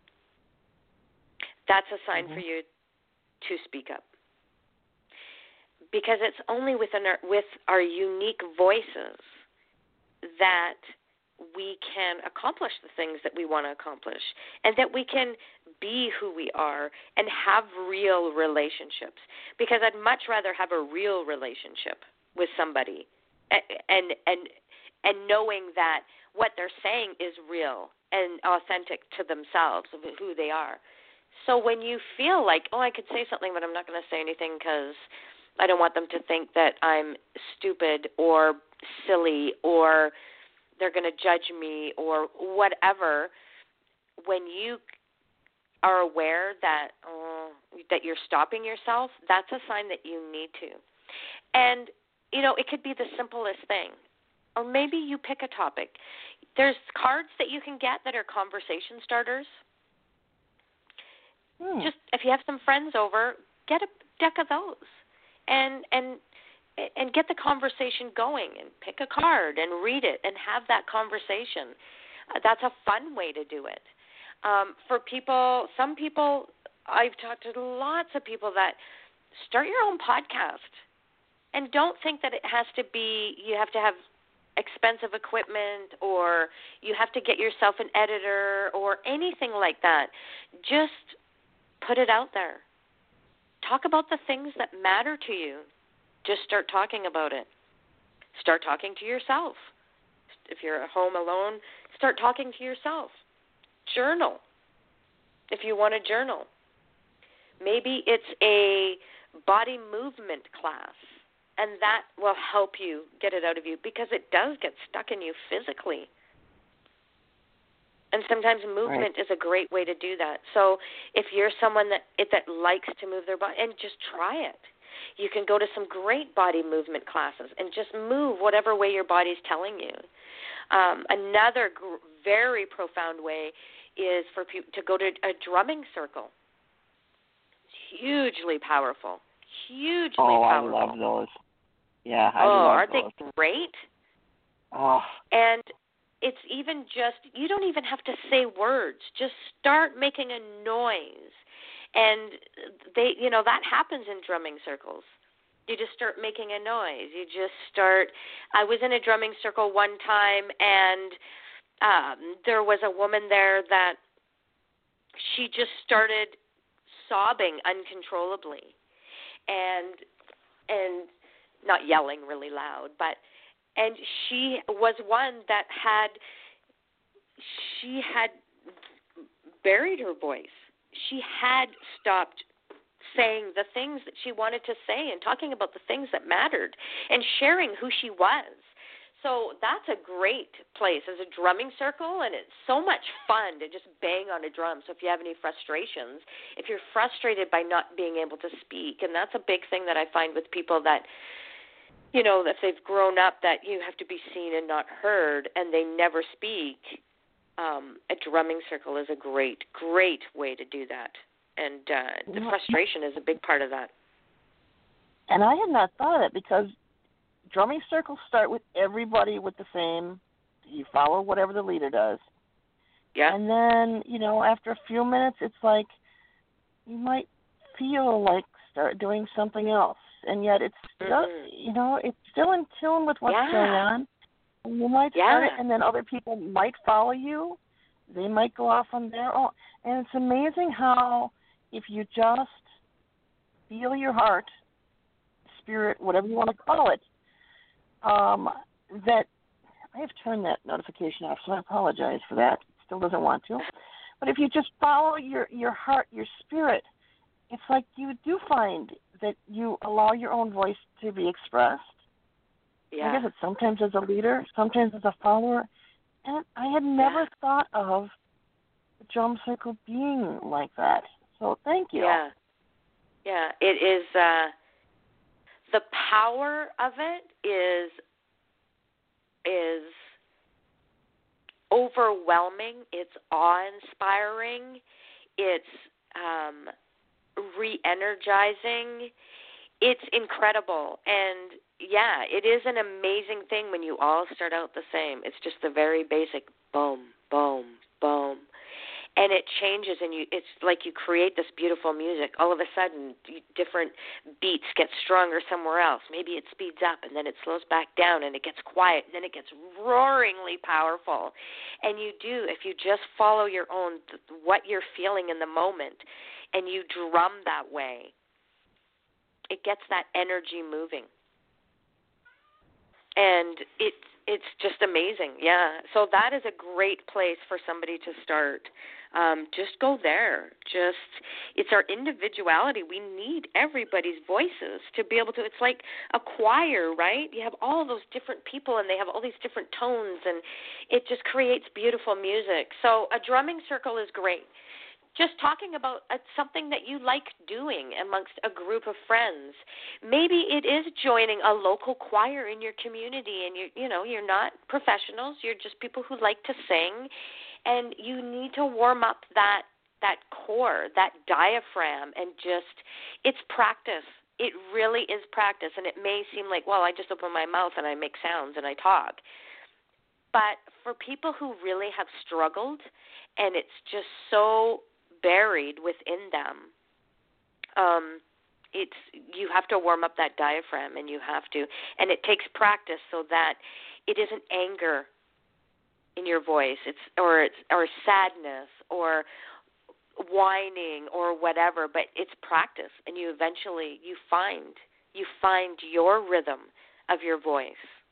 That's a sign mm-hmm. for you to speak up. Because it's only within our, with our unique voices that we can accomplish the things that we want to accomplish, and that we can be who we are and have real relationships. Because I'd much rather have a real relationship with somebody and and and, and knowing that what they're saying is real and authentic to themselves, of who they are. So when you feel like, oh, I could say something, but I'm not going to say anything because I don't want them to think that I'm stupid or silly, or they're going to judge me, or whatever, when you are aware that uh, that you're stopping yourself, that's a sign that you need to. And, you know, it could be the simplest thing. Or maybe you pick a topic. There's cards that you can get that are conversation starters. Hmm. Just if you have some friends over, get a deck of those. And and and get the conversation going, and pick a card and read it and have that conversation. Uh, that's a fun way to do it. Um, for people, some people, I've talked to lots of people that start your own podcast, and don't think that it has to be, you have to have expensive equipment, or you have to get yourself an editor or anything like that. Just put it out there. Talk about the things that matter to you. Just start talking about it. Start talking to yourself. If you're at home alone, start talking to yourself. Journal, if you want to journal. Maybe it's a body movement class, and that will help you get it out of you, because it does get stuck in you physically. And sometimes movement right. is a great way to do that. So if you're someone that that likes to move their body, and just try it. You can go to some great body movement classes and just move whatever way your body's telling you. Um, another gr- very profound way is for people to go to a drumming circle. It's hugely powerful. Hugely oh, powerful. Oh, I love those. Yeah, I oh, love aren't those. they great? Oh. And it's even just, you don't even have to say words. Just start making a noise. And they, you know, that happens in drumming circles. You just start making a noise. You just start. I was in a drumming circle one time, and um, there was a woman there that she just started sobbing uncontrollably, and and not yelling really loud, but and she was one that had she had buried her voice. She had stopped saying the things that she wanted to say and talking about the things that mattered and sharing who she was. So that's a great place as a drumming circle, and it's so much fun to just bang on a drum. So if you have any frustrations, if you're frustrated by not being able to speak, and that's a big thing that I find with people that, you know, if they've grown up that you have to be seen and not heard, and they never speak, Um, a drumming circle is a great, great way to do that. And uh, the frustration is a big part of that. And I had not thought of it, because drumming circles start with everybody with the same, you follow whatever the leader does. Yeah. And then, you know, after a few minutes, it's like you might feel like start doing something else. And yet it's still, mm-hmm. you know, it's still in tune with what's yeah. going on. You might yeah. start it, and then other people might follow you. They might go off on their own. And it's amazing how if you just feel your heart spirit, whatever you want to call it, um, that I have turned that notification off, so I apologize for that. It still doesn't want to. But if you just follow your, your heart, your spirit, it's like you do find that you allow your own voice to be expressed. Yeah. I guess it's sometimes as a leader, sometimes as a follower. And I had never yeah. thought of the drum circle being like that. So thank you. Yeah. Yeah. It is, uh, the power of it is, is overwhelming. It's awe-inspiring. It's, um, re-energizing. It's incredible. And yeah, it is an amazing thing when you all start out the same. It's just the very basic boom, boom, boom. And it changes, and you it's like you create this beautiful music. All of a sudden, different beats get stronger somewhere else. Maybe it speeds up, and then it slows back down, and it gets quiet, and then it gets roaringly powerful. And you do, if you just follow your own, what you're feeling in the moment, and you drum that way, it gets that energy moving. And it, it's just amazing, yeah. So that is a great place for somebody to start. Um, just go there. Just, it's our individuality. We need everybody's voices to be able to, it's like a choir, right? You have all those different people, and they have all these different tones, and it just creates beautiful music. So a drumming circle is great. Just talking about uh, something that you like doing amongst a group of friends. Maybe it is joining a local choir in your community, and you you know you're not professionals. You're just people who like to sing, and you need to warm up that that core, that diaphragm, and just it's practice. It really is practice, and it may seem like, well, I just open my mouth and I make sounds and I talk. But for people who really have struggled, and it's just so buried within them, um, it's you have to warm up that diaphragm, and you have to, and it takes practice so that it isn't anger in your voice, it's or it's or sadness or whining or whatever, but it's practice, and you eventually you find you find your rhythm of your voice.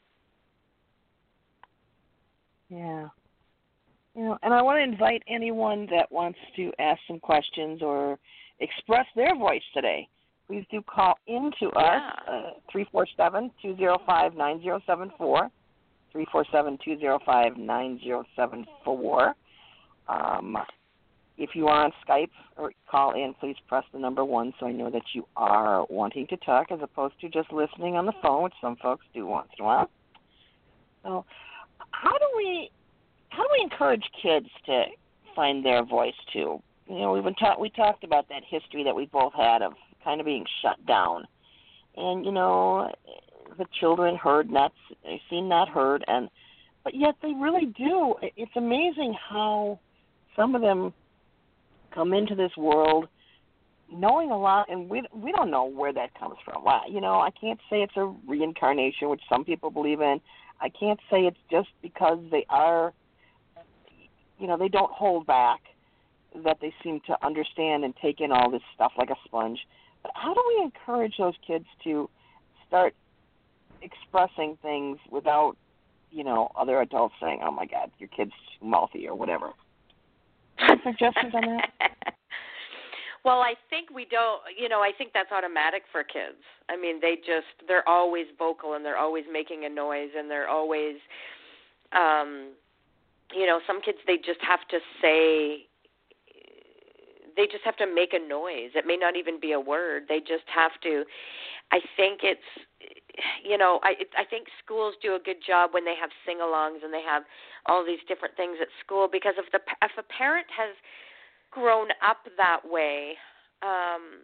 Yeah. You know, and I want to invite anyone that wants to ask some questions or express their voice today. Please do call in to yeah. us, uh, three four seven, two zero five, nine zero seven four, three four seven, two zero five, nine zero seven four. Um, if you are on Skype or call in, please press the number one so I know that you are wanting to talk as opposed to just listening on the phone, which some folks do once in a while. So how do we... How do we encourage kids to find their voice too? You know, we've been ta- we talked about that history that we both had of kind of being shut down, and you know, the children heard not seen, not heard, and but yet they really do. It's amazing how some of them come into this world knowing a lot, and we we don't know where that comes from. Wow, you know, I can't say it's a reincarnation, which some people believe in. I can't say it's just because they are. You know, they don't hold back, that they seem to understand and take in all this stuff like a sponge. But how do we encourage those kids to start expressing things without, you know, other adults saying, oh, my God, your kid's too mouthy or whatever? Any suggestions on that? Well, I think we don't, you know, I think that's automatic for kids. I mean, they just, they're always vocal, and they're always making a noise, and they're always, um, you know, some kids, they just have to say, they just have to make a noise. It may not even be a word. They just have to. I think it's, you know, I I think schools do a good job when they have sing-alongs and they have all these different things at school, because if the if a parent has grown up that way, um,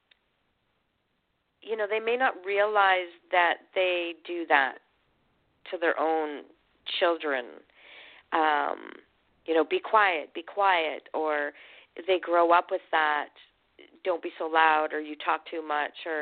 you know, they may not realize that they do that to their own children. Um, you know, be quiet, be quiet, or they grow up with that, don't be so loud, or you talk too much, or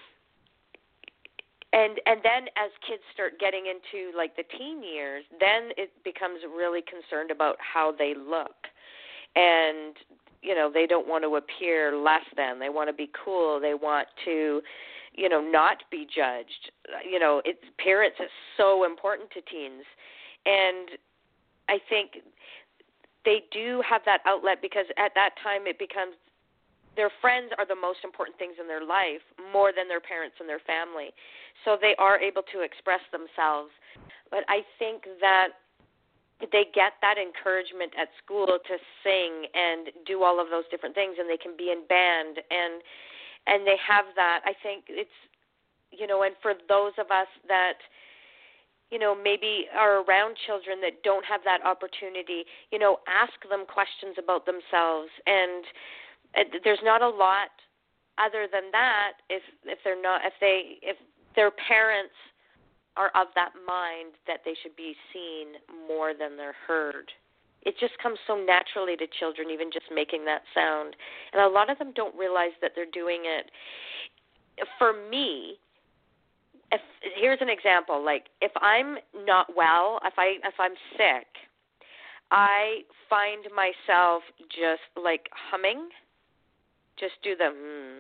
and and then as kids start getting into like the teen years, then it becomes really concerned about how they look, and you know, they don't want to appear less than, they want to be cool, they want to, you know, not be judged. You know, it's parents is so important to teens, and I think they do have that outlet because at that time it becomes their friends are the most important things in their life more than their parents and their family. So they are able to express themselves. But I think that they get that encouragement at school to sing and do all of those different things, and they can be in band, and and they have that. I think it's, you know, and for those of us that, you know, maybe are around children that don't have that opportunity, you know, ask them questions about themselves. And uh, there's not a lot other than that if if they're not if they if their parents are of that mind that they should be seen more than they're heard. It just comes so naturally to children, even just making that sound. And a lot of them don't realize that they're doing it. For me, if here's an example, like if I'm not well, if I if I'm sick, I find myself just like humming, just do the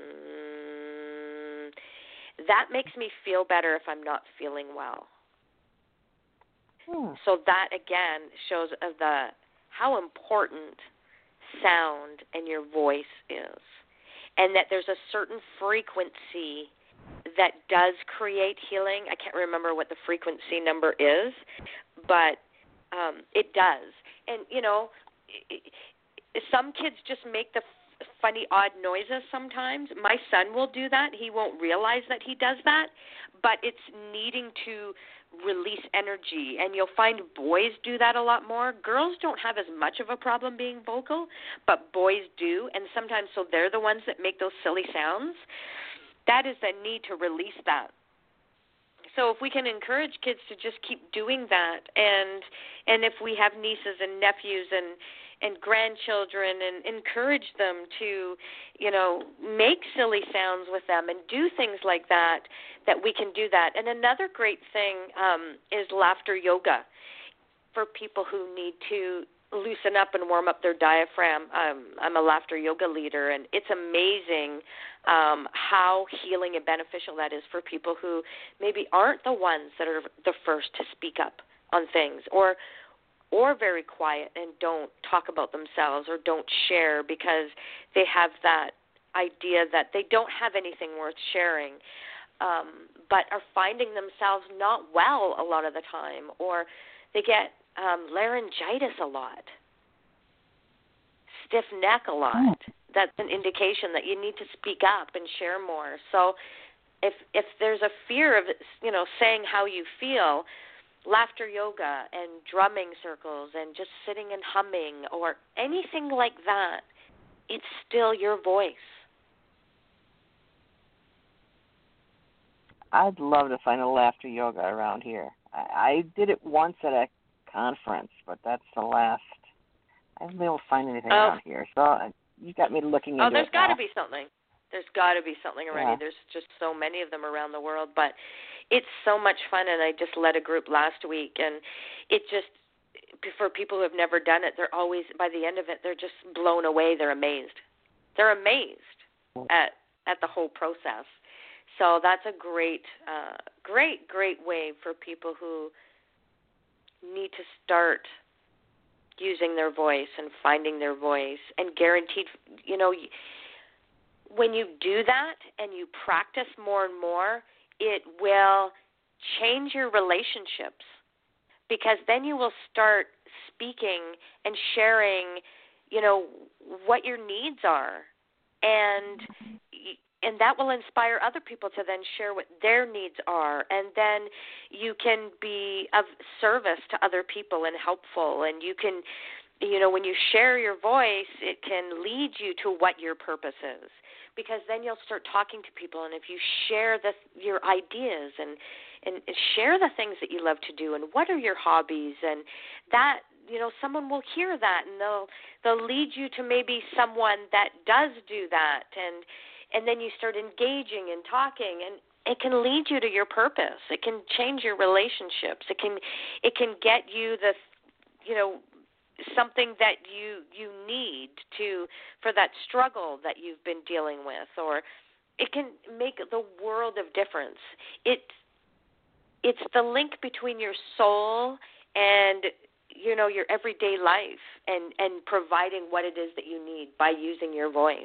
mm, that makes me feel better if I'm not feeling well. Hmm. So that again shows of the how important sound and your voice is, and that there's a certain frequency that does create healing. I can't remember what the frequency number is, but um, it does. And, you know, some kids just make the f- funny, odd noises sometimes. My son will do that. He won't realize that he does that, but it's needing to release energy. And you'll find boys do that a lot more. Girls don't have as much of a problem being vocal, but boys do. And sometimes so they're the ones that make those silly sounds. That is the need to release that. So if we can encourage kids to just keep doing that, and and if we have nieces and nephews and, and grandchildren, and encourage them to, you know, make silly sounds with them and do things like that, that we can do that. And another great thing um, is laughter yoga for people who need to loosen up and warm up their diaphragm. Um, I'm a laughter yoga leader, and it's amazing um, how healing and beneficial that is for people who maybe aren't the ones that are the first to speak up on things, or or very quiet and don't talk about themselves or don't share because they have that idea that they don't have anything worth sharing, um, but are finding themselves not well a lot of the time, or they get Um, laryngitis a lot, stiff neck a lot. That's an indication that you need to speak up and share more. So if if there's a fear of, you know, saying how you feel, laughter yoga and drumming circles and just sitting and humming or anything like that, it's still your voice. I'd love to find a laughter yoga around here. I, I did it once at a conference, but that's the last. I haven't been able to find anything oh. around here, so uh, you got me looking into it. Oh, there's got to be something. There's got to be something already. Yeah. There's just so many of them around the world, but it's so much fun. And I just led a group last week, and it just, for people who have never done it, they're always, by the end of it, they're just blown away. They're amazed. They're amazed at at the whole process. So that's a great, uh, great, great way for people who need to start using their voice and finding their voice, and guaranteed, you know, when you do that and you practice more and more, it will change your relationships, because then you will start speaking and sharing, you know, what your needs are, and And that will inspire other people to then share what their needs are. And then you can be of service to other people and helpful. And you can, you know, when you share your voice, it can lead you to what your purpose is. Because then you'll start talking to people. And if you share the, your ideas and, and share the things that you love to do and what are your hobbies, and that, you know, someone will hear that and they'll they'll lead you to maybe someone that does do that. And And then you start engaging and talking, and it can lead you to your purpose. It can change your relationships. It can, it can get you the, you know, something that you you need to for that struggle that you've been dealing with, or it can make the world of difference. It it's the link between your soul and, you know, your everyday life, and, and providing what it is that you need by using your voice.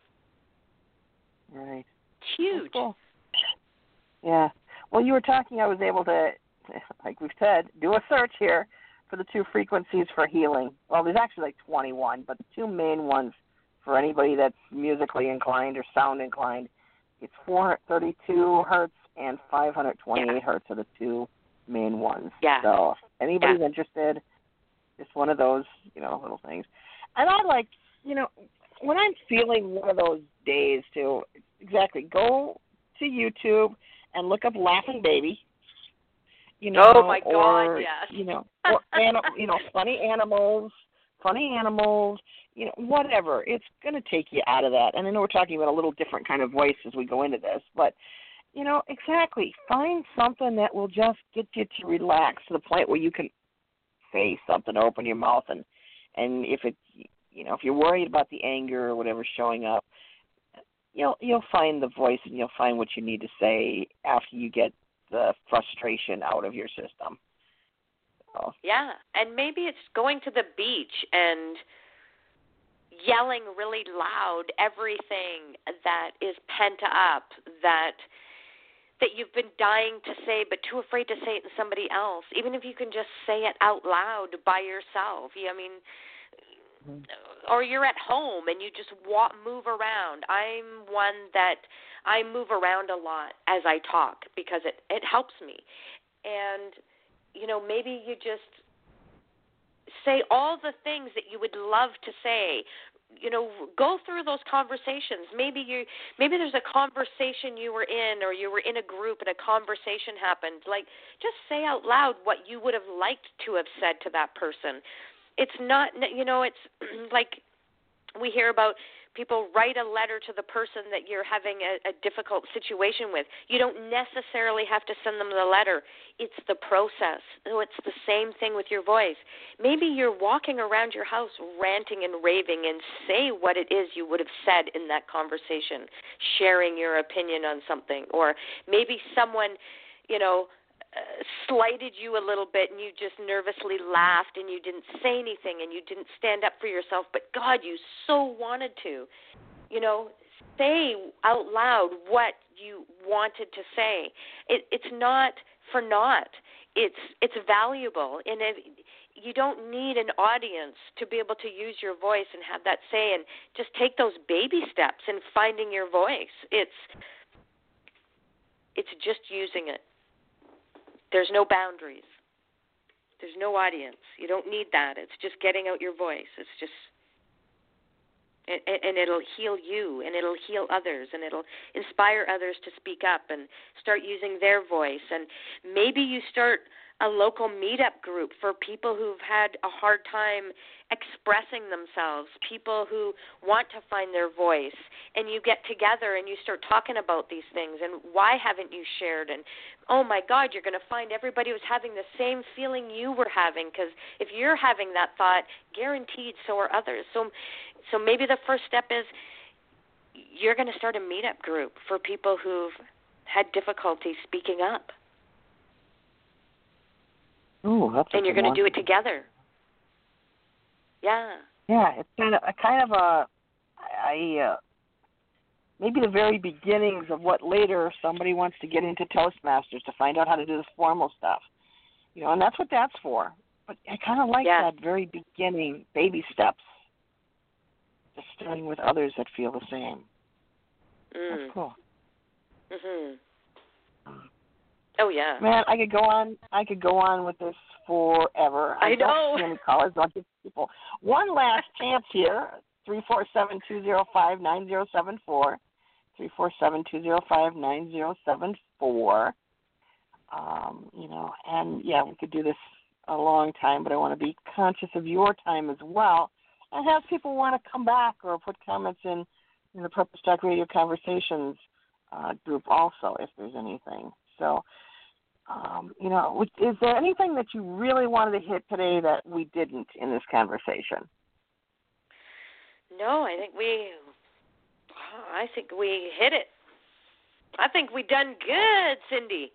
Right. It's huge. Cool. Yeah. Well, you were talking, I was able to, like we've said, do a search here for the two frequencies for healing. Well, there's actually like twenty-one, but the two main ones for anybody that's musically inclined or sound inclined, it's four thirty-two hertz and five twenty-eight yeah. hertz are the two main ones. Yeah. So if anybody's yeah. interested, just one of those, you know, little things. And I like, you know, when I'm feeling one of those days too, exactly, go to YouTube and look up Laughing Baby. You know, oh my God, or, yes. You know, or anim- you know, funny animals, funny animals, you know, whatever. It's going to take you out of that. And I know we're talking about a little different kind of voice as we go into this, but, you know, exactly. Find something that will just get you to relax to the point where you can say something, open your mouth, and and if it, you know, if you're worried about the anger or whatever showing up, you'll you'll find the voice and you'll find what you need to say after you get the frustration out of your system. So. Yeah, and maybe it's going to the beach and yelling really loud everything that is pent up, that that you've been dying to say but too afraid to say it to somebody else. Even if you can just say it out loud by yourself. I mean, mm-hmm. Or you're at home and you just walk, move around. I'm one that I move around a lot as I talk because it, it helps me. And, you know, maybe you just say all the things that you would love to say. You know, go through those conversations. Maybe you, maybe there's a conversation you were in, or you were in a group and a conversation happened. Like, just say out loud what you would have liked to have said to that person. It's not, you know, it's like we hear about people write a letter to the person that you're having a, a difficult situation with. You don't necessarily have to send them the letter. It's the process. So it's the same thing with your voice. Maybe you're walking around your house ranting and raving, and say what it is you would have said in that conversation, sharing your opinion on something. Or maybe someone, you know, Uh, slighted you a little bit and you just nervously laughed and you didn't say anything and you didn't stand up for yourself, but God, you so wanted to. You know, say out loud what you wanted to say. It, it's not for naught. It's it's valuable, and it, you don't need an audience to be able to use your voice and have that say, and just take those baby steps in finding your voice. It's it's just using it. There's no boundaries. There's no audience. You don't need that. It's just getting out your voice. It's just, and, and it'll heal you, and it'll heal others, and it'll inspire others to speak up and start using their voice. And maybe you start a local meetup group for people who've had a hard time expressing themselves, people who want to find their voice, and you get together and you start talking about these things and why haven't you shared, and oh my God, you're going to find everybody was having the same feeling you were having, because if you're having that thought, guaranteed so are others. So, so maybe the first step is you're going to start a meetup group for people who've had difficulty speaking up. Ooh, that's and you're going one. to do it together. Yeah. Yeah, it's kind of a kind of a, I uh, maybe the very beginnings of what later somebody wants to get into Toastmasters to find out how to do the formal stuff, you know, and that's what that's for. But I kind of like yeah. that very beginning baby steps, just starting with others that feel the same. Mm. That's cool. Mhm. Oh yeah. Man, I could go on. I could go on with this forever. I, I know. don't see any callers. I'll give people one last chance here. Three four seven two zero five nine zero seven four. Three four seven two zero five nine zero seven four. Um, you know, and yeah, we could do this a long time, but I want to be conscious of your time as well, and have people want to come back or put comments in in the Purpose Talk Radio Conversations uh, group also, if there's anything. So. Um, you know, is there anything that you really wanted to hit today that we didn't in this conversation? No, I think we, I think we hit it. I think we done good, Cindy.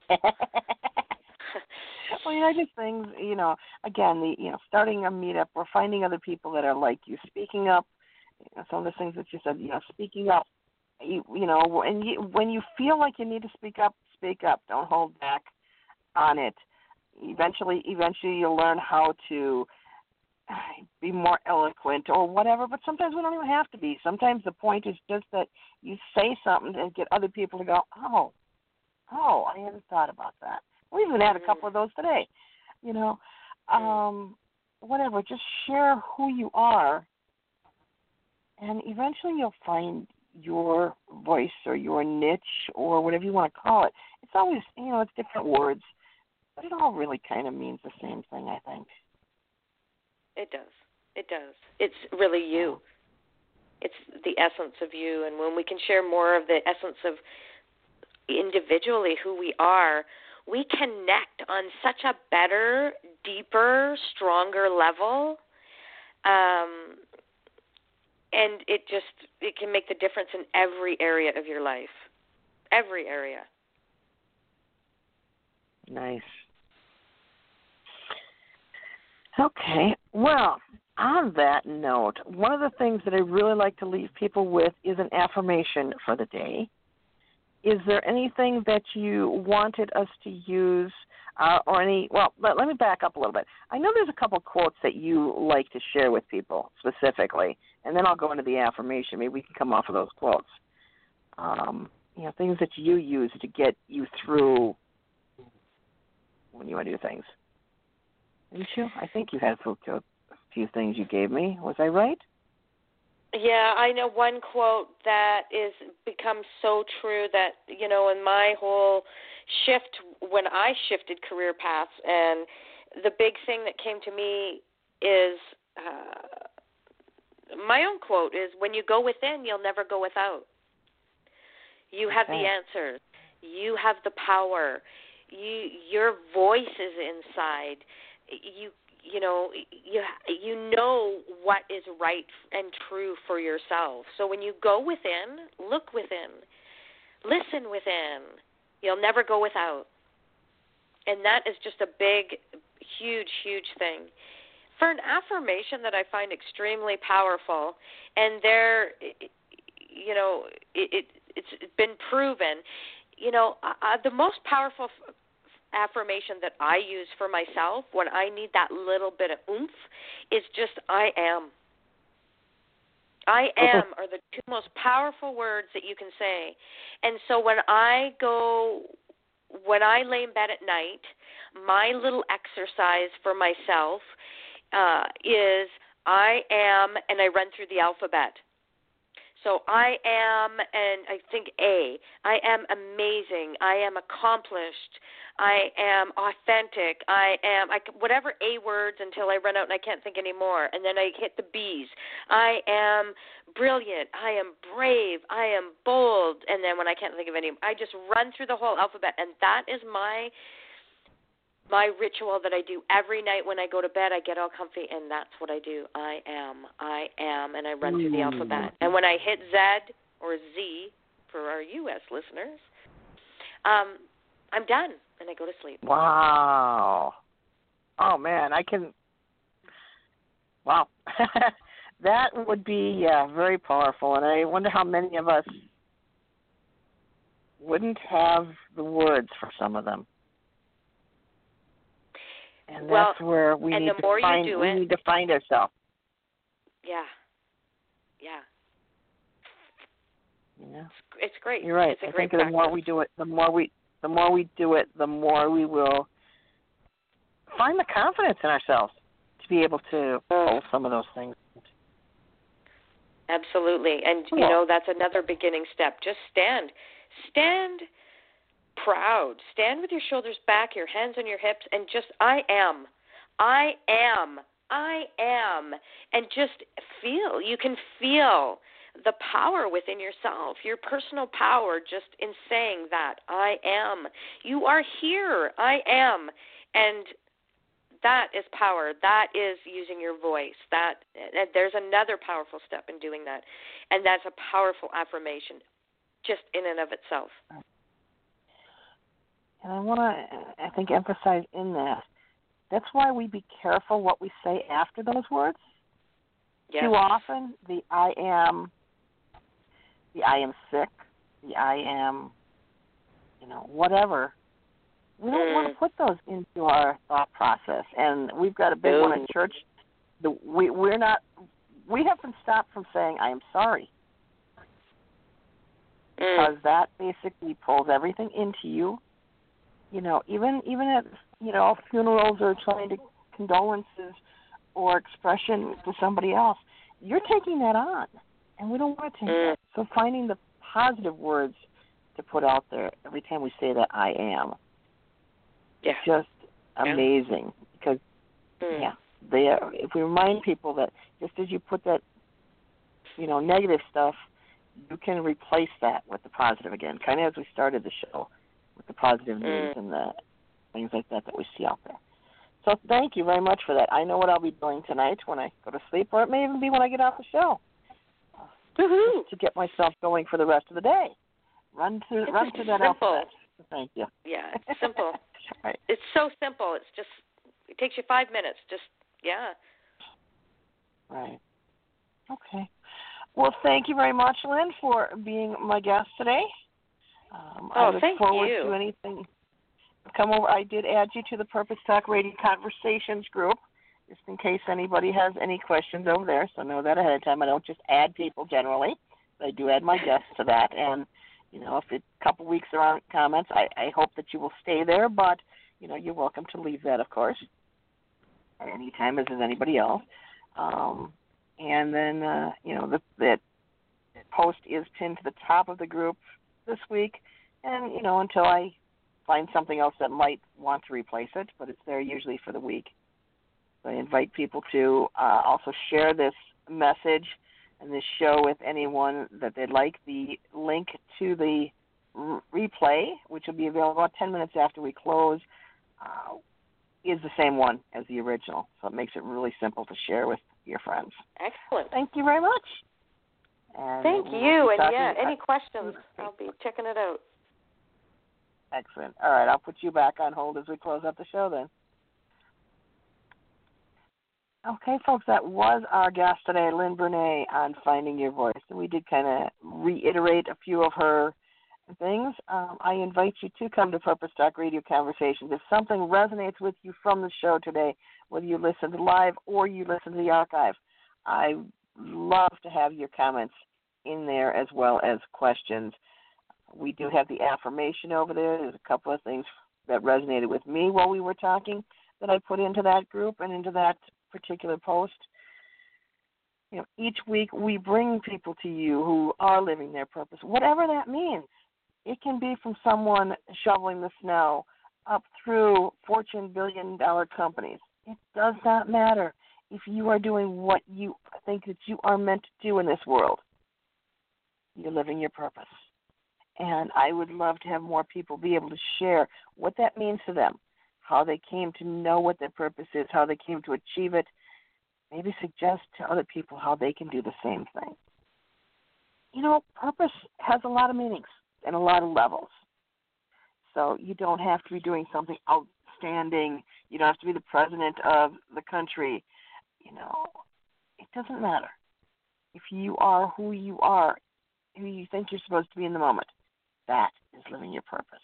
Well, you know, just things, you know, again, the you know, starting a meetup or finding other people that are like you, speaking up, you know, some of the things that you said, you know, speaking up, you, you know, and you, when you feel like you need to speak up, speak up. Don't hold back on it. Eventually, eventually you'll learn how to be more eloquent or whatever, but sometimes we don't even have to be. Sometimes the point is just that you say something and get other people to go, oh, oh, I hadn't thought about that. We even had a couple of those today. You know, um, whatever, just share who you are, and eventually you'll find your voice or your niche or whatever you want to call it. It's always, you know, it's different words, but it all really kind of means the same thing, I think. It does. It does. It's really you. It's the essence of you. And when we can share more of the essence of individually who we are, we connect on such a better, deeper, stronger level. Um, and it just, it can make the difference in every area of your life. Every area. Nice. Okay, well, on that note, one of the things that I really like to leave people with is an affirmation for the day. Is there anything that you wanted us to use uh, or any, well, let, let me back up a little bit. I know there's a couple quotes that you like to share with people specifically, and then I'll go into the affirmation. Maybe we can come off of those quotes. Um, you know, things that you use to get you through when you want to do things. Didn't you? I think you had a few things you gave me. Was I right? Yeah, I know one quote that is become so true that, you know, in my whole shift, when I shifted career paths, and the big thing that came to me is, uh, my own quote is, when you go within, you'll never go without. You have okay. the answers. You have the power. You, your voice is inside. You you know you you know what is right and true for yourself. So when you go within, look within, listen within, you'll never go without. And that is just a big, huge, huge thing. For an affirmation that I find extremely powerful, and there, you know, it, it it's been proven. You know, uh, the most powerful F- affirmation that I use for myself when I need that little bit of oomph is just I am. I am are the two most powerful words that you can say. And so when I go, when I lay in bed at night, my little exercise for myself uh, is I am, and I run through the alphabet. So I am, and I think A, I am amazing, I am accomplished, I am authentic, I am, I, whatever A words until I run out and I can't think anymore, and then I hit the B's. I am brilliant, I am brave, I am bold, and then when I can't think of any, I just run through the whole alphabet, and that is my my ritual that I do every night when I go to bed. I get all comfy, and that's what I do. I am, I am, and I run through the alphabet. And when I hit Z or Z for our U S listeners, um, I'm done, and I go to sleep. Wow. Oh, man, I can, wow. That would be, yeah, very powerful, and I wonder how many of us wouldn't have the words for some of them. And well, that's where we need to find we it, need to find ourselves. Yeah, yeah. Yeah, it's great. You're right. It's a I great think the more we do it, the more we the more we do it, the more we will find the confidence in ourselves to be able to hold some of those things. Absolutely, and cool. you know that's another beginning step. Just stand, stand. proud. Stand with your shoulders back, your hands on your hips, and just, I am. I am. I am. And just feel. You can feel the power within yourself, your personal power just in saying that. I am. You are here. I am. And that is power. That is using your voice. That there's another powerful step in doing that. And that's a powerful affirmation. just in and of itself. And I want to, I think, emphasize in that, that's why we be careful what we say after those words. Yes. Too often, the I am, the I am sick, the I am, you know, whatever, we don't mm. want to put those into our thought process. And we've got a big Ooh. one at church. The, we, we're not, we have been stopped from saying, I am sorry. Mm. Because that basically pulls everything into you. You know, even even at, you know, funerals or trying to condolences or expression to somebody else, you're taking that on, and we don't want to take mm. that. So finding the positive words to put out there every time we say that I am, yeah. it's just amazing. Yeah. Because, mm. yeah, they are, if we remind people that just as you put that, you know, negative stuff, you can replace that with the positive again, kind of as we started the show, with the positive news mm. and the things like that that we see out there. So thank you very much for that. I know what I'll be doing tonight when I go to sleep, or it may even be when I get off the show, Woo-hoo. just to get myself going for the rest of the day. Run to it's run to that simple. alphabet. Thank you. Yeah, it's simple. Right. It's so simple. It's just, it takes you five minutes. Just, yeah. Right. Okay. Well, thank you very much, Lynn, for being my guest today. Um, oh, I look thank forward you. to anything. Come over. I did add you to the Purpose Talk Radio Conversations group, just in case anybody has any questions over there. So know that ahead of time. I don't just add people generally. I do add my guests to that. And, you know, if it, a couple weeks there aren't comments, I, I hope that you will stay there. But, you know, you're welcome to leave that, of course, at any time, as is anybody else. Um, and then, uh, you know, the, that post is pinned to the top of the group this week. And, you know, until I find something else that might want to replace it, but it's there usually for the week. So I invite people to uh, also share this message and this show with anyone that they'd like. The link to the r- replay, which will be available about ten minutes after we close, uh, is the same one as the original. So it makes it really simple to share with your friends. Excellent. Thank you very much. And Thank we'll you. And, talking, yeah, any uh, questions, I'll be checking it out. Excellent. All right, I'll put you back on hold as we close up the show then. Okay, folks, that was our guest today, Lynn Brunée, on Finding Your Voice. And we did kind of reiterate a few of her things. Um, I invite you to come to Purpose Talk Radio Conversations. If something resonates with you from the show today, whether you listen to live or you listen to the archive, I love to have your comments in there as well as questions. We do have the affirmation over there. There's a couple of things that resonated with me while we were talking that I put into that group and into that particular post. You know, each week we bring people to you who are living their purpose, whatever that means. It can be from someone shoveling the snow up through Fortune billion dollar companies. It does not matter. If you are doing what you think that you are meant to do in this world, you're living your purpose. And I would love to have more people be able to share what that means to them, how they came to know what their purpose is, how they came to achieve it, maybe suggest to other people how they can do the same thing. You know, purpose has a lot of meanings and a lot of levels. So you don't have to be doing something outstanding. You don't have to be the president of the country. You know, it doesn't matter. If you are who you are, who you think you're supposed to be in the moment, that is living your purpose.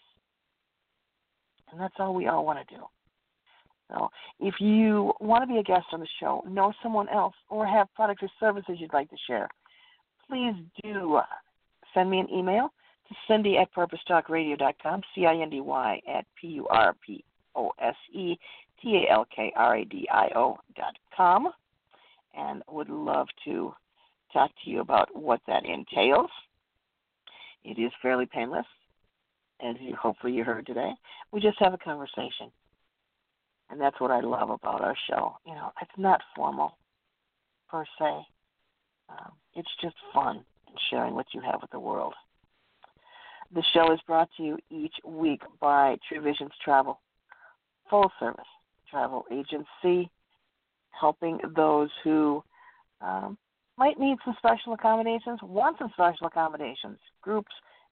And that's all we all want to do. So if you want to be a guest on the show, know someone else, or have products or services you'd like to share, please do uh, send me an email to Cindy at purpose talk radio dot com, C I N D Y at P U R P O S E T A L K R A D I O dot com, and would love to talk to you about what that entails. It is fairly painless, as you hopefully you heard today. We just have a conversation, and that's what I love about our show. You know, it's not formal per se. Um, it's just fun and sharing what you have with the world. The show is brought to you each week by True Visions Travel, full service travel agency, helping those who um, might need some special accommodations, want some special accommodations, groups,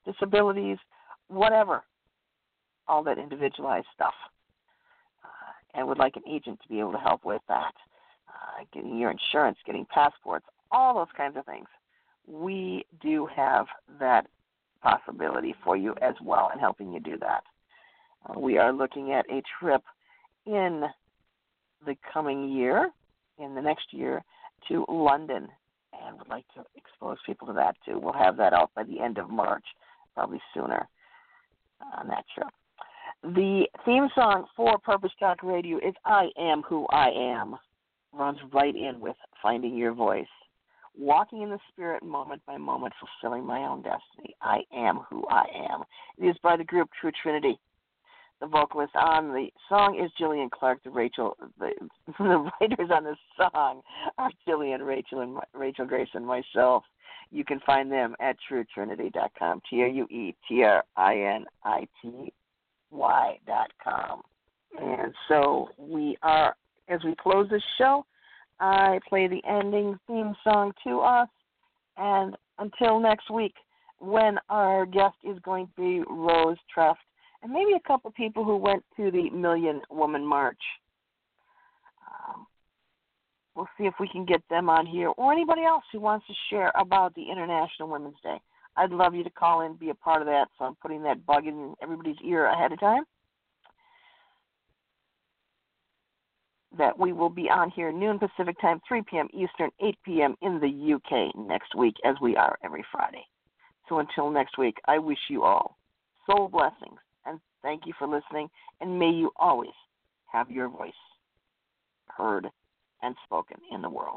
disabilities, whatever, all that individualized stuff. Uh, and would like an agent to be able to help with that, uh, getting your insurance, getting passports, all those kinds of things. We do have that possibility for you as well in helping you do that. Uh, we are looking at a trip in the coming year, in the next year, to London, and would like to expose people to that too. We'll have that out by the end of March, probably sooner on that trip. The theme song for Purpose Talk Radio is I Am Who I Am. Runs right in with Finding Your Voice. Walking in the Spirit moment by moment, fulfilling my own destiny. I am who I am. It is by the group True Trinity. The vocalist on the song is Jillian Clark. The Rachel, the, the writers on this song are Jillian, Rachel, and Rachel Grace and myself. You can find them at true trinity dot com. T R U E T R I N I T Y dot com. And so we are, as we close this show, I play the ending theme song to us. And until next week, when our guest is going to be Rose Treft, and maybe a couple people who went to the Million Woman March. Um, we'll see if we can get them on here, or anybody else who wants to share about the International Women's Day. I'd love you to call in, be a part of that, so I'm putting that bug in everybody's ear ahead of time. That we will be on here noon Pacific time, three p.m. Eastern, eight p.m. in the U K next week, as we are every Friday. So until next week, I wish you all soul blessings. Thank you for listening, and may you always have your voice heard and spoken in the world.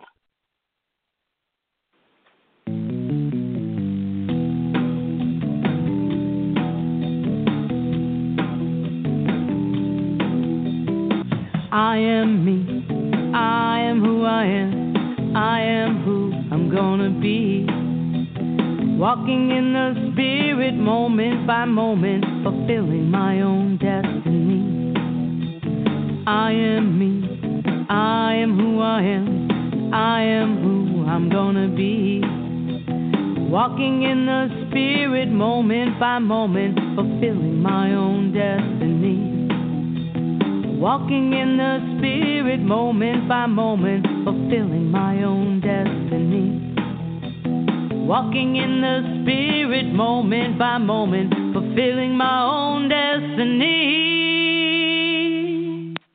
I am me. I am who I am. I am who I'm gonna be. Walking in the Spirit moment by moment, fulfilling my own destiny. I am me, I am who I am, I am who I'm gonna be. Walking in the Spirit moment by moment, fulfilling my own destiny. Walking in the Spirit moment by moment, fulfilling my own destiny. Walking in the Spirit moment by moment, fulfilling my own destiny.